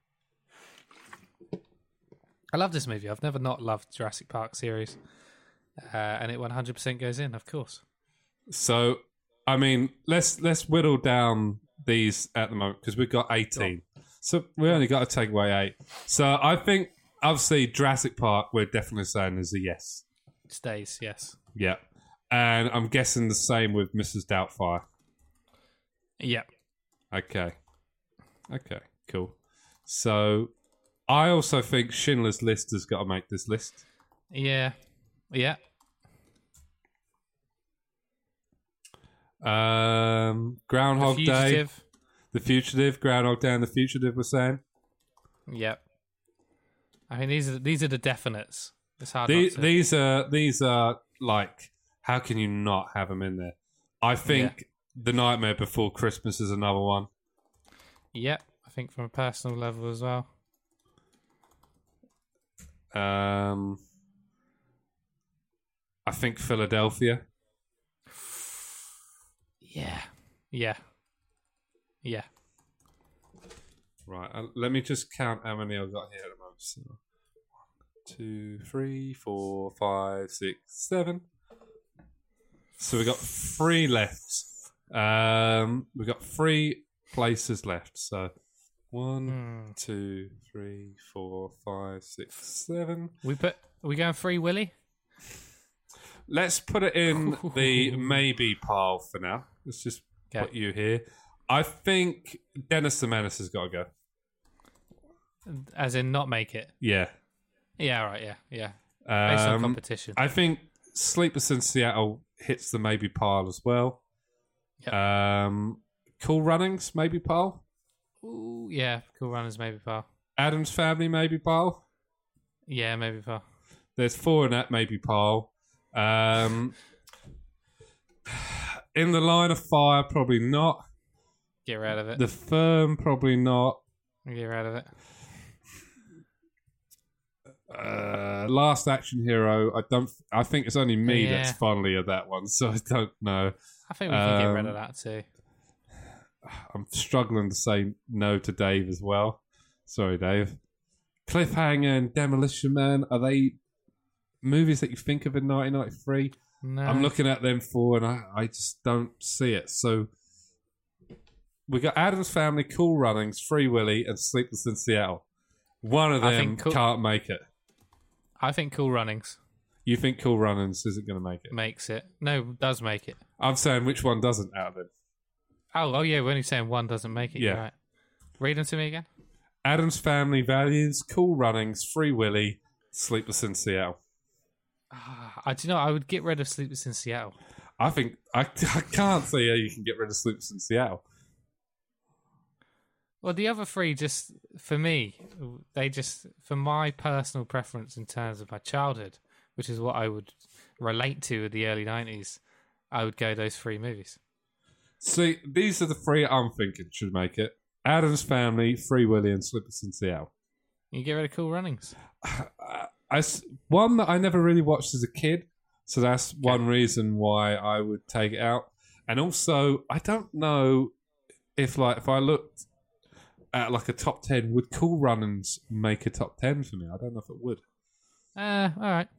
I love this movie. I've never not loved Jurassic Park series, uh, and it one hundred percent goes in, of course. So, I mean, let's let's whittle down these at the moment because we've got eighteen. So we only got to take away eight. So I think obviously Jurassic Park we're definitely saying is a yes. Stays, yes. Yeah, and I'm guessing the same with Missus Doubtfire. Yeah. Okay. Okay, cool. So I also think Schindler's List has got to make this list. Yeah. Yeah. Um, The Groundhog Day, Fugitive. The Fugitive, Groundhog Day and The Fugitive we're saying. Yep. I mean, these are these are the definites. It's hard These, not to. these are these are like, how can you not have them in there? I think The Nightmare Before Christmas is another one. Yep. I think from a personal level as well. Um, I think Philadelphia. Yeah. Yeah. Yeah. Right, uh, let me just count how many I've got here at the moment. So, one, two, three, four, five, six, seven. So we've got three left. Um, we've got three places left. So one, Hmm. two, three, four, five, six, seven. We put. Are we going free Willy? Let's put it in the maybe pile for now. Let's just Okay. put you here. I think Dennis the Menace has got to go. As in not make it. Yeah. Yeah, right, yeah, yeah. Based on Um, competition. I think Sleepless in Seattle hits the maybe pile as well. Yep. Um, Cool Runnings, maybe pile. Ooh, yeah, Cool Runners, maybe pal. Adam's Family, maybe pile. Yeah, maybe pal. There's four in that, maybe pile. Um, in the Line of Fire, probably not. Get rid of it. The Firm, probably not. Get rid of it. Uh, Last Action Hero, I don't. I think it's only me Yeah. that's fondly of that one, so I don't know. I think we can get rid Um, of that too. I'm struggling to say no to Dave as well. Sorry, Dave. Cliffhanger and Demolition Man, are they movies that you think of in nineteen ninety-three? No. I'm looking at them four and I, I just don't see it. So we got Adam's Family, Cool Runnings, Free Willy, and Sleepless in Seattle. One of I them think cool- can't make it. I think Cool Runnings You think Cool Runnings isn't going to make it? makes it. No, does make it. I'm saying which one doesn't out of them. Oh, oh yeah, we're only saying one doesn't make it. Yeah. You're right. Read them to me again. Adam's Family, Values, Cool Runnings, Free Willy, Sleepless in Seattle. Ah, I do you know. I would get rid of Sleepless in Seattle. I think I, I can't see how you can get rid of Sleepless in Seattle. Well, the other three, just for me, they just for my personal preference in terms of my childhood, which is what I would relate to in the early nineties. I would go those three movies. See, these are the three I'm thinking should make it. Adam's Family, Free Willy, and Sleepless in Seattle. You get rid of Cool Runnings. I, one that I never really watched as a kid, so that's one reason why I would take it out. And also, I don't know if like if I looked at like a top ten, would Cool Runnings make a top ten for me? I don't know if it would. Uh, all right.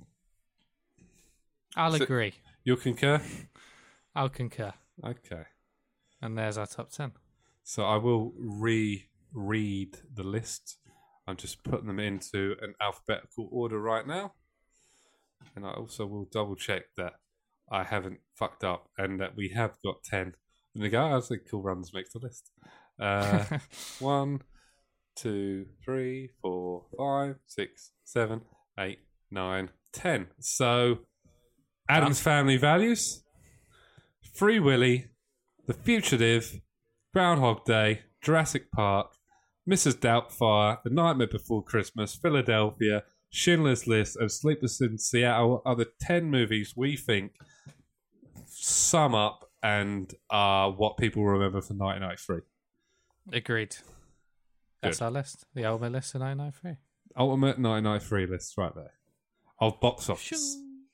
I'll So- agree. You'll concur? I'll concur. Okay. And there's our top ten. So I will re-read the list. I'm just putting them into an alphabetical order right now. And I also will double check that I haven't fucked up and that we have got ten. And they go, I think Cool Runs makes the list. Uh, one, two, three, four, five, six, seven, eight, nine, ten. So Adam's Family Values, Free Willy, The Fugitive, Groundhog Day, Jurassic Park, Missus Doubtfire, The Nightmare Before Christmas, Philadelphia, Schindler's List, and Sleepless in Seattle are the ten movies we think sum up and are what people remember from nineteen ninety-three. Agreed. That's our list. The ultimate list of nineteen ninety-three. Ultimate nineteen ninety-three list right there. Of box office.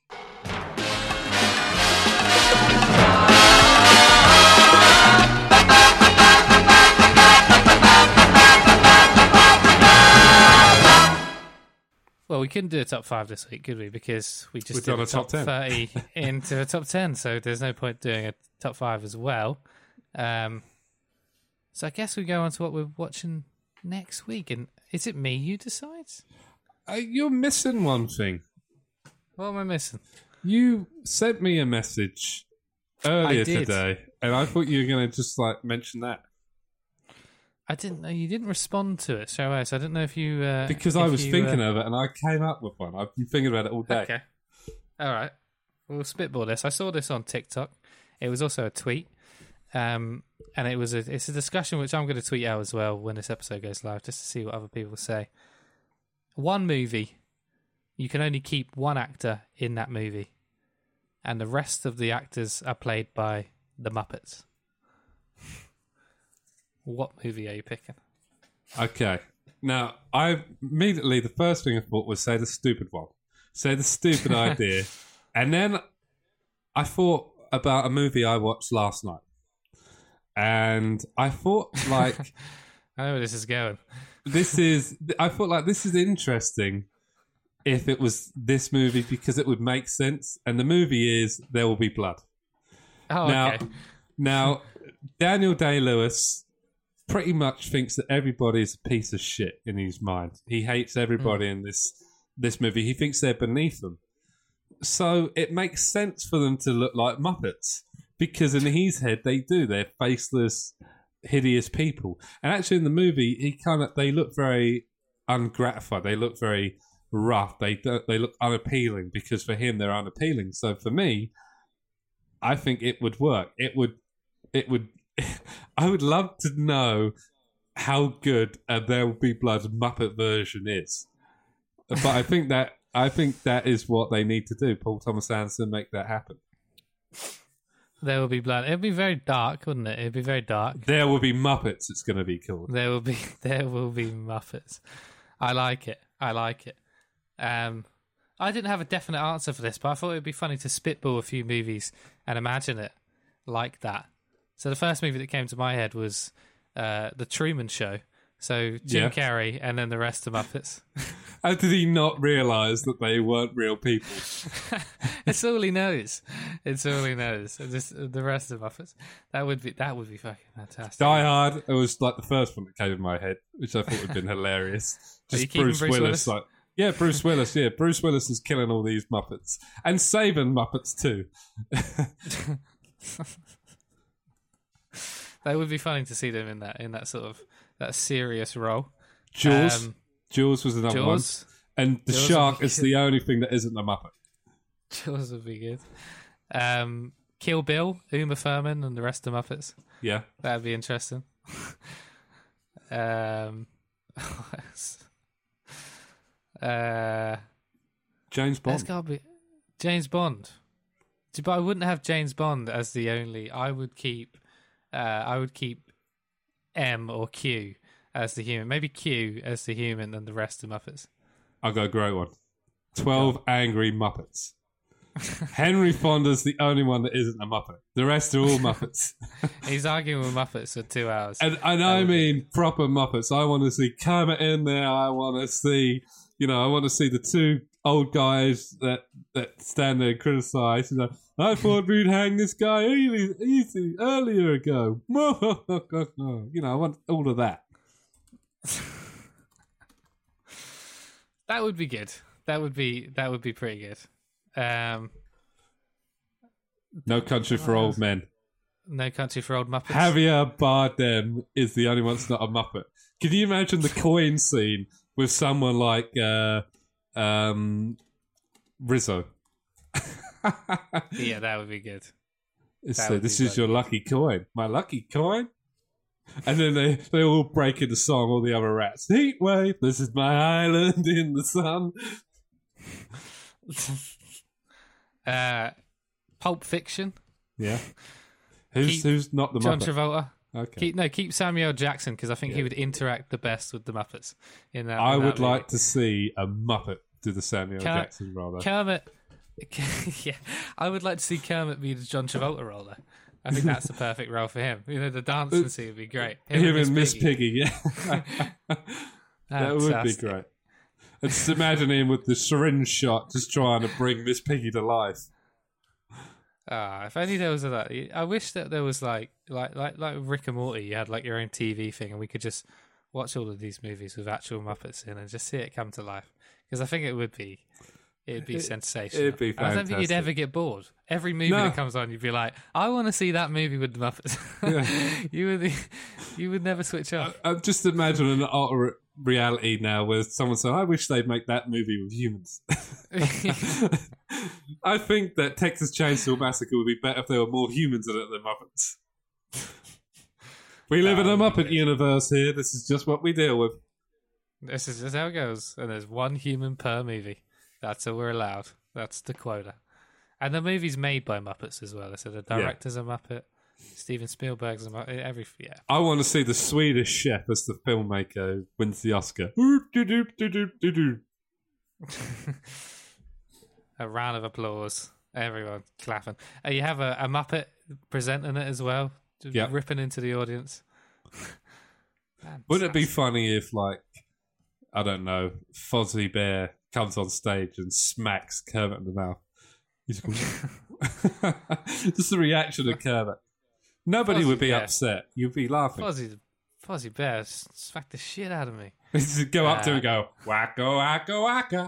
Well, we couldn't do a top five this week, could we? Because we just We've did done a a top top ten. thirty into a top ten, so there's no point doing a top five as well. Um, so I guess we go on to what we're watching next week. And is it me who decides? Uh, you're missing one thing. What am I missing? You sent me a message earlier I did. today, and I thought you were going to just like mention that. I didn't know you didn't respond to it straight away, so I didn't know if you uh, Because if I was you, thinking uh, of it, and I came up with one. I've been thinking about it all day. Okay, all right. We'll spitball this. I saw this on TikTok. It was also a tweet, um, and it was a it's a discussion which I'm going to tweet out as well when this episode goes live, just to see what other people say. One movie, you can only keep one actor in that movie, and the rest of the actors are played by the Muppets. What movie are you picking? Okay. Now, I immediately, the first thing I thought was say the stupid one. Say the stupid idea. And then I thought about a movie I watched last night. And I thought, like, I know where this is going. this is, I thought, like, this is interesting if it was this movie because it would make sense. And the movie is There Will Be Blood. Oh, Now, okay. now Daniel Day-Lewis pretty much thinks that everybody is a piece of shit in his mind. He hates everybody mm. in this this movie. He thinks they're beneath him. So it makes sense for them to look like Muppets because in his head they do. They're faceless. hideous people. And actually, in the movie, he kind of they look very ungratified. They look very rough. They don't, they look unappealing because for him they're unappealing. So for me, I think it would work. It would. It would. I would love to know how good a There Will Be Blood Muppet version is. But I think that I think that is what they need to do. Paul Thomas Anderson, make that happen. There Will Be Blood. It'd be very dark, wouldn't it? It'd be very dark. There Will Be Muppets. It's going to be called. There will be. There will be Muppets. I like it. I like it. Um, I didn't have a definite answer for this, but I thought it would be funny to spitball a few movies and imagine it like that. So the first movie that came to my head was uh, The Truman Show. So Jim Yeah. Carrey and then the rest of Muppets. How did he not realise that they weren't real people? It's all he knows. It's all he knows. Just the rest of Muppets. That would be that would be fucking fantastic. Die Hard. It was like the first one that came in my head, which I thought would have been hilarious. Are you Just keeping Bruce, Bruce Willis, Willis? like yeah, Bruce Willis. Yeah, Bruce Willis is killing all these Muppets and saving Muppets too. That would be funny to see them in that in that sort of that serious role. Jaws. Um, Jaws was another Jaws. one, and the Jaws shark would be is the only thing that isn't a Muppet. Jaws would be good. Um, Kill Bill, Uma Thurman, and the rest of Muppets. Yeah, That'd be interesting. um, uh, James there's Bond. got to be James Bond. But I wouldn't have James Bond as the only. I would keep. Uh, I would keep M or Q as the human. Maybe Q as the human, and the rest of Muppets. I'll go a great one. Twelve Angry Muppets. Henry Fonda's the only one that isn't a Muppet. The rest are all Muppets. He's arguing with Muppets for two hours. And, and I mean proper Muppets. I want to see Kermit in there. I want to see, you know, I want to see the two old guys that, that stand there and criticise. You know, I thought we'd hang this guy easy, easy earlier ago. You know, I want all of that. That would be good. That would be that would be pretty good. Um, No Country for Old Men. No Country for Old Muppets. Javier Bardem is the only one that's not a Muppet. Can you imagine the coin scene with someone like uh, um, Rizzo? Yeah, that would be good. It's, That uh, would this be is very your lucky coin. My lucky coin? And then they, they all break into song, all the other rats. Heat wave, this is my island in the sun. uh, Pulp Fiction. Yeah. Who's Keep who's not the John Muppet? Travolta. Okay. Keep no, keep Samuel Jackson because I think Yeah. he would interact the best with the Muppets. In that, I in that would movie. like to see a Muppet do the Samuel Ker- Jackson role. Kermit. Yeah, I would like to see Kermit be the John Travolta role. Though. I think that's the perfect role for him. You know, the dancing scene would be great. Him and Miss Piggy, yeah. That would be Fantastic. great. And just imagine him with the syringe shot just trying to bring Miss Piggy to life. Ah, if only there was a that. I wish that there was like, like, like, like Rick and Morty. You had like your own T V thing, and we could just watch all of these movies with actual Muppets in, and just see it come to life. Because I think it would be, it'd be It- sensational. it'd be I don't think you'd fantastic. ever get bored. Every movie No. that comes on, you'd be like, I want to see that movie with the Muppets. Yeah. you would, you would never switch off. I, I just imagine an alternate reality now where someone said, I wish they'd make that movie with humans. I think that Texas Chainsaw Massacre would be better if there were more humans in it than Muppets. We live in a That would be Muppet good. universe here. This is just what we deal with. This is just how it goes. And there's one human per movie. That's all we're allowed. That's the quota. And the movie's made by Muppets as well. So the director's a Muppet. Steven Spielberg's a Muppet. Every, yeah. I want to see the Swedish chef as the filmmaker who wins the Oscar. A round of applause. Everyone clapping. Uh, you have a, a Muppet presenting it as well. Just Yeah. ripping into the audience. Wouldn't it be funny if, like, I don't know, Fozzie Bear comes on stage and smacks Kermit in the mouth? He's going, just the reaction of Kermit. Nobody Fozzie would be Bear. upset. You'd be laughing. Fozzie, Fozzie Bear smacked the shit out of me. Just go up to him Uh, and go, wacka, wacka, wacka.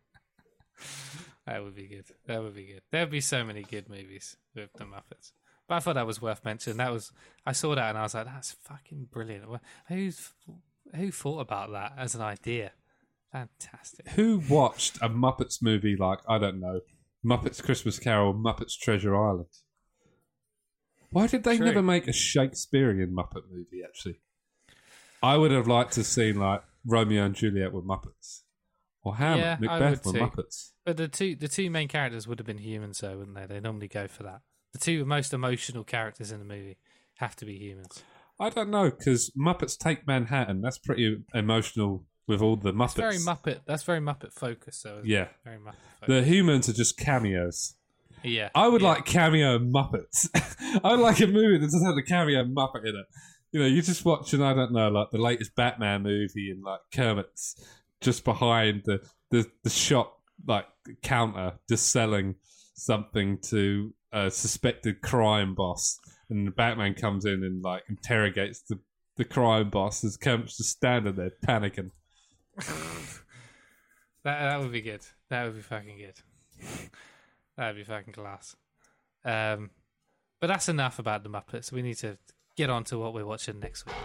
That would be good. That would be good. There'd be so many good movies with the Muppets. But I thought that was worth mentioning. That was I saw that and I was like, that's fucking brilliant. Who's who thought about that as an idea? Fantastic. Who watched a Muppets movie like, I don't know, Muppets Christmas Carol, Muppets Treasure Island? Why did they True. never make a Shakespearean Muppet movie, actually? I would have liked to have seen, like, Romeo and Juliet with Muppets. Or Hamlet, Yeah, I Macbeth would with too. Muppets. But the two the two main characters would have been humans, though, wouldn't they? They normally go for that. The two most emotional characters in the movie have to be humans. I don't know, because Muppets Take Manhattan, that's pretty emotional with all the Muppets. That's very Muppet. That's very Muppet focused, though. Isn't Yeah. it? Very Muppet focused. The humans are just cameos. Yeah, I would yeah. like cameo Muppets. I would like a movie that doesn't have a cameo Muppet in it. You know, you just watching, I don't know, like the latest Batman movie and like Kermit's just behind the, the, the shop, like counter, just selling something to a suspected crime boss. And the Batman comes in and like interrogates the, the crime boss as Kermit's just standing there panicking. that that would be good. That would be fucking good. That'd be fucking class. Um, but that's enough about the Muppets. We need to get on to what we're watching next week.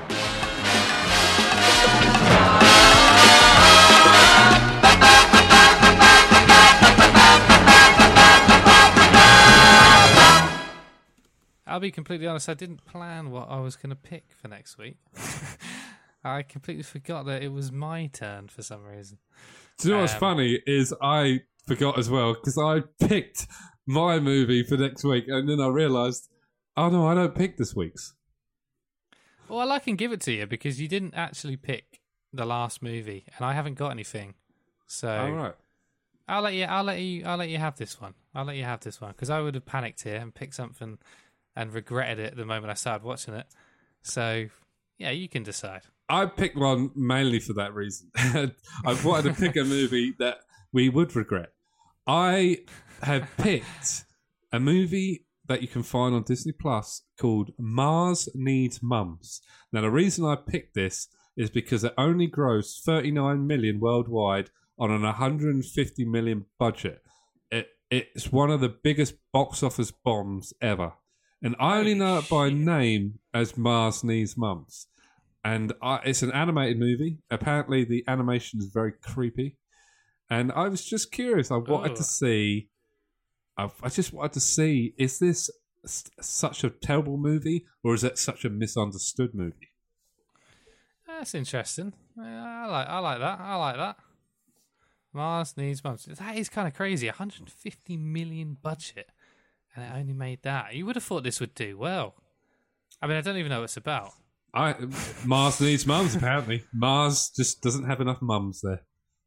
I'll be completely honest, I didn't plan what I was going to pick for next week. I completely forgot that it was my turn for some reason. Do you know what's Um, funny is I forgot as well because I picked my movie for next week and then I realised, oh no, I don't pick this week's. Well, I can give it to you because you didn't actually pick the last movie, and I haven't got anything. So All right. I'll let you. I'll let you. I'll let you have this one. I'll let you have this one because I would have panicked here and picked something and regretted it the moment I started watching it. So yeah, you can decide. I picked one mainly for that reason. I wanted to pick a movie that we would regret. I have picked a movie that you can find on Disney Plus called Mars Needs Mums. Now, the reason I picked this is because it only grossed thirty-nine million worldwide on an one hundred fifty million budget. It it's one of the biggest box office bombs ever, and I only know it by name as Mars Needs Mums. And I, it's an animated movie. Apparently, the animation is very creepy, and I was just curious. I wanted Oh. to see. I, I just wanted to see: is this s- such a terrible movie, or is it such a misunderstood movie? That's interesting. Yeah, I like. I like that. I like that. Mars Needs Mums. That is kind of crazy. one hundred fifty million budget, and it only made that. You would have thought this would do well. I mean, I don't even know what it's about. I Mars needs mums. Apparently, Mars just doesn't have enough mums there.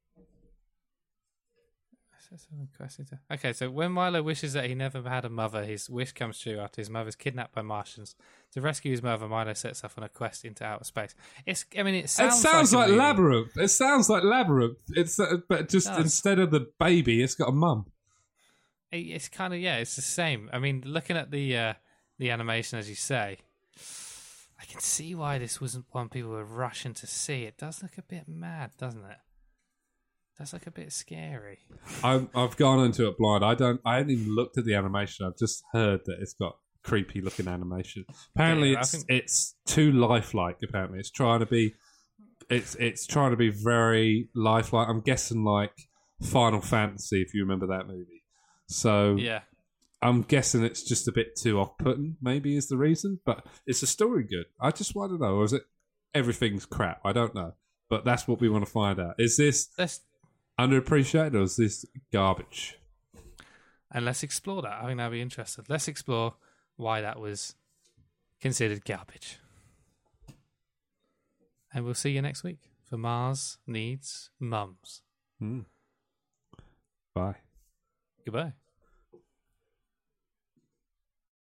Okay, so when Milo wishes that he never had a mother, his wish comes true after his mother is kidnapped by Martians. To rescue his mother, Milo sets off on a quest into outer space. It's, I mean, it sounds, It sounds like, like, a movie. Labyrinth. It sounds like Labyrinth. It's uh, but just It does. instead of the baby, it's got a mum. It- It's kind of yeah, it's the same. I mean, looking at the uh, the animation, as you say, I can see why this wasn't one people were rushing to see. It does look a bit mad, doesn't it? Does look a bit scary. I've, I've gone into it blind. I don't. I haven't even looked at the animation. I've just heard that it's got creepy looking animation. Apparently, Yeah, I it's think- it's too lifelike. Apparently, it's trying to be. It's it's trying to be very lifelike. I'm guessing like Final Fantasy, if you remember that movie. So Yeah, I'm guessing it's just a bit too off-putting. Maybe is the reason, but is the story good? I just want to know, or is it everything's crap? I don't know, but that's what we want to find out. Is this let's underappreciated or is this garbage? and let's explore that. I think that'd be interesting. Let's explore why that was considered garbage. And we'll see you next week for Mars Needs Mums. Hmm. Bye. Goodbye.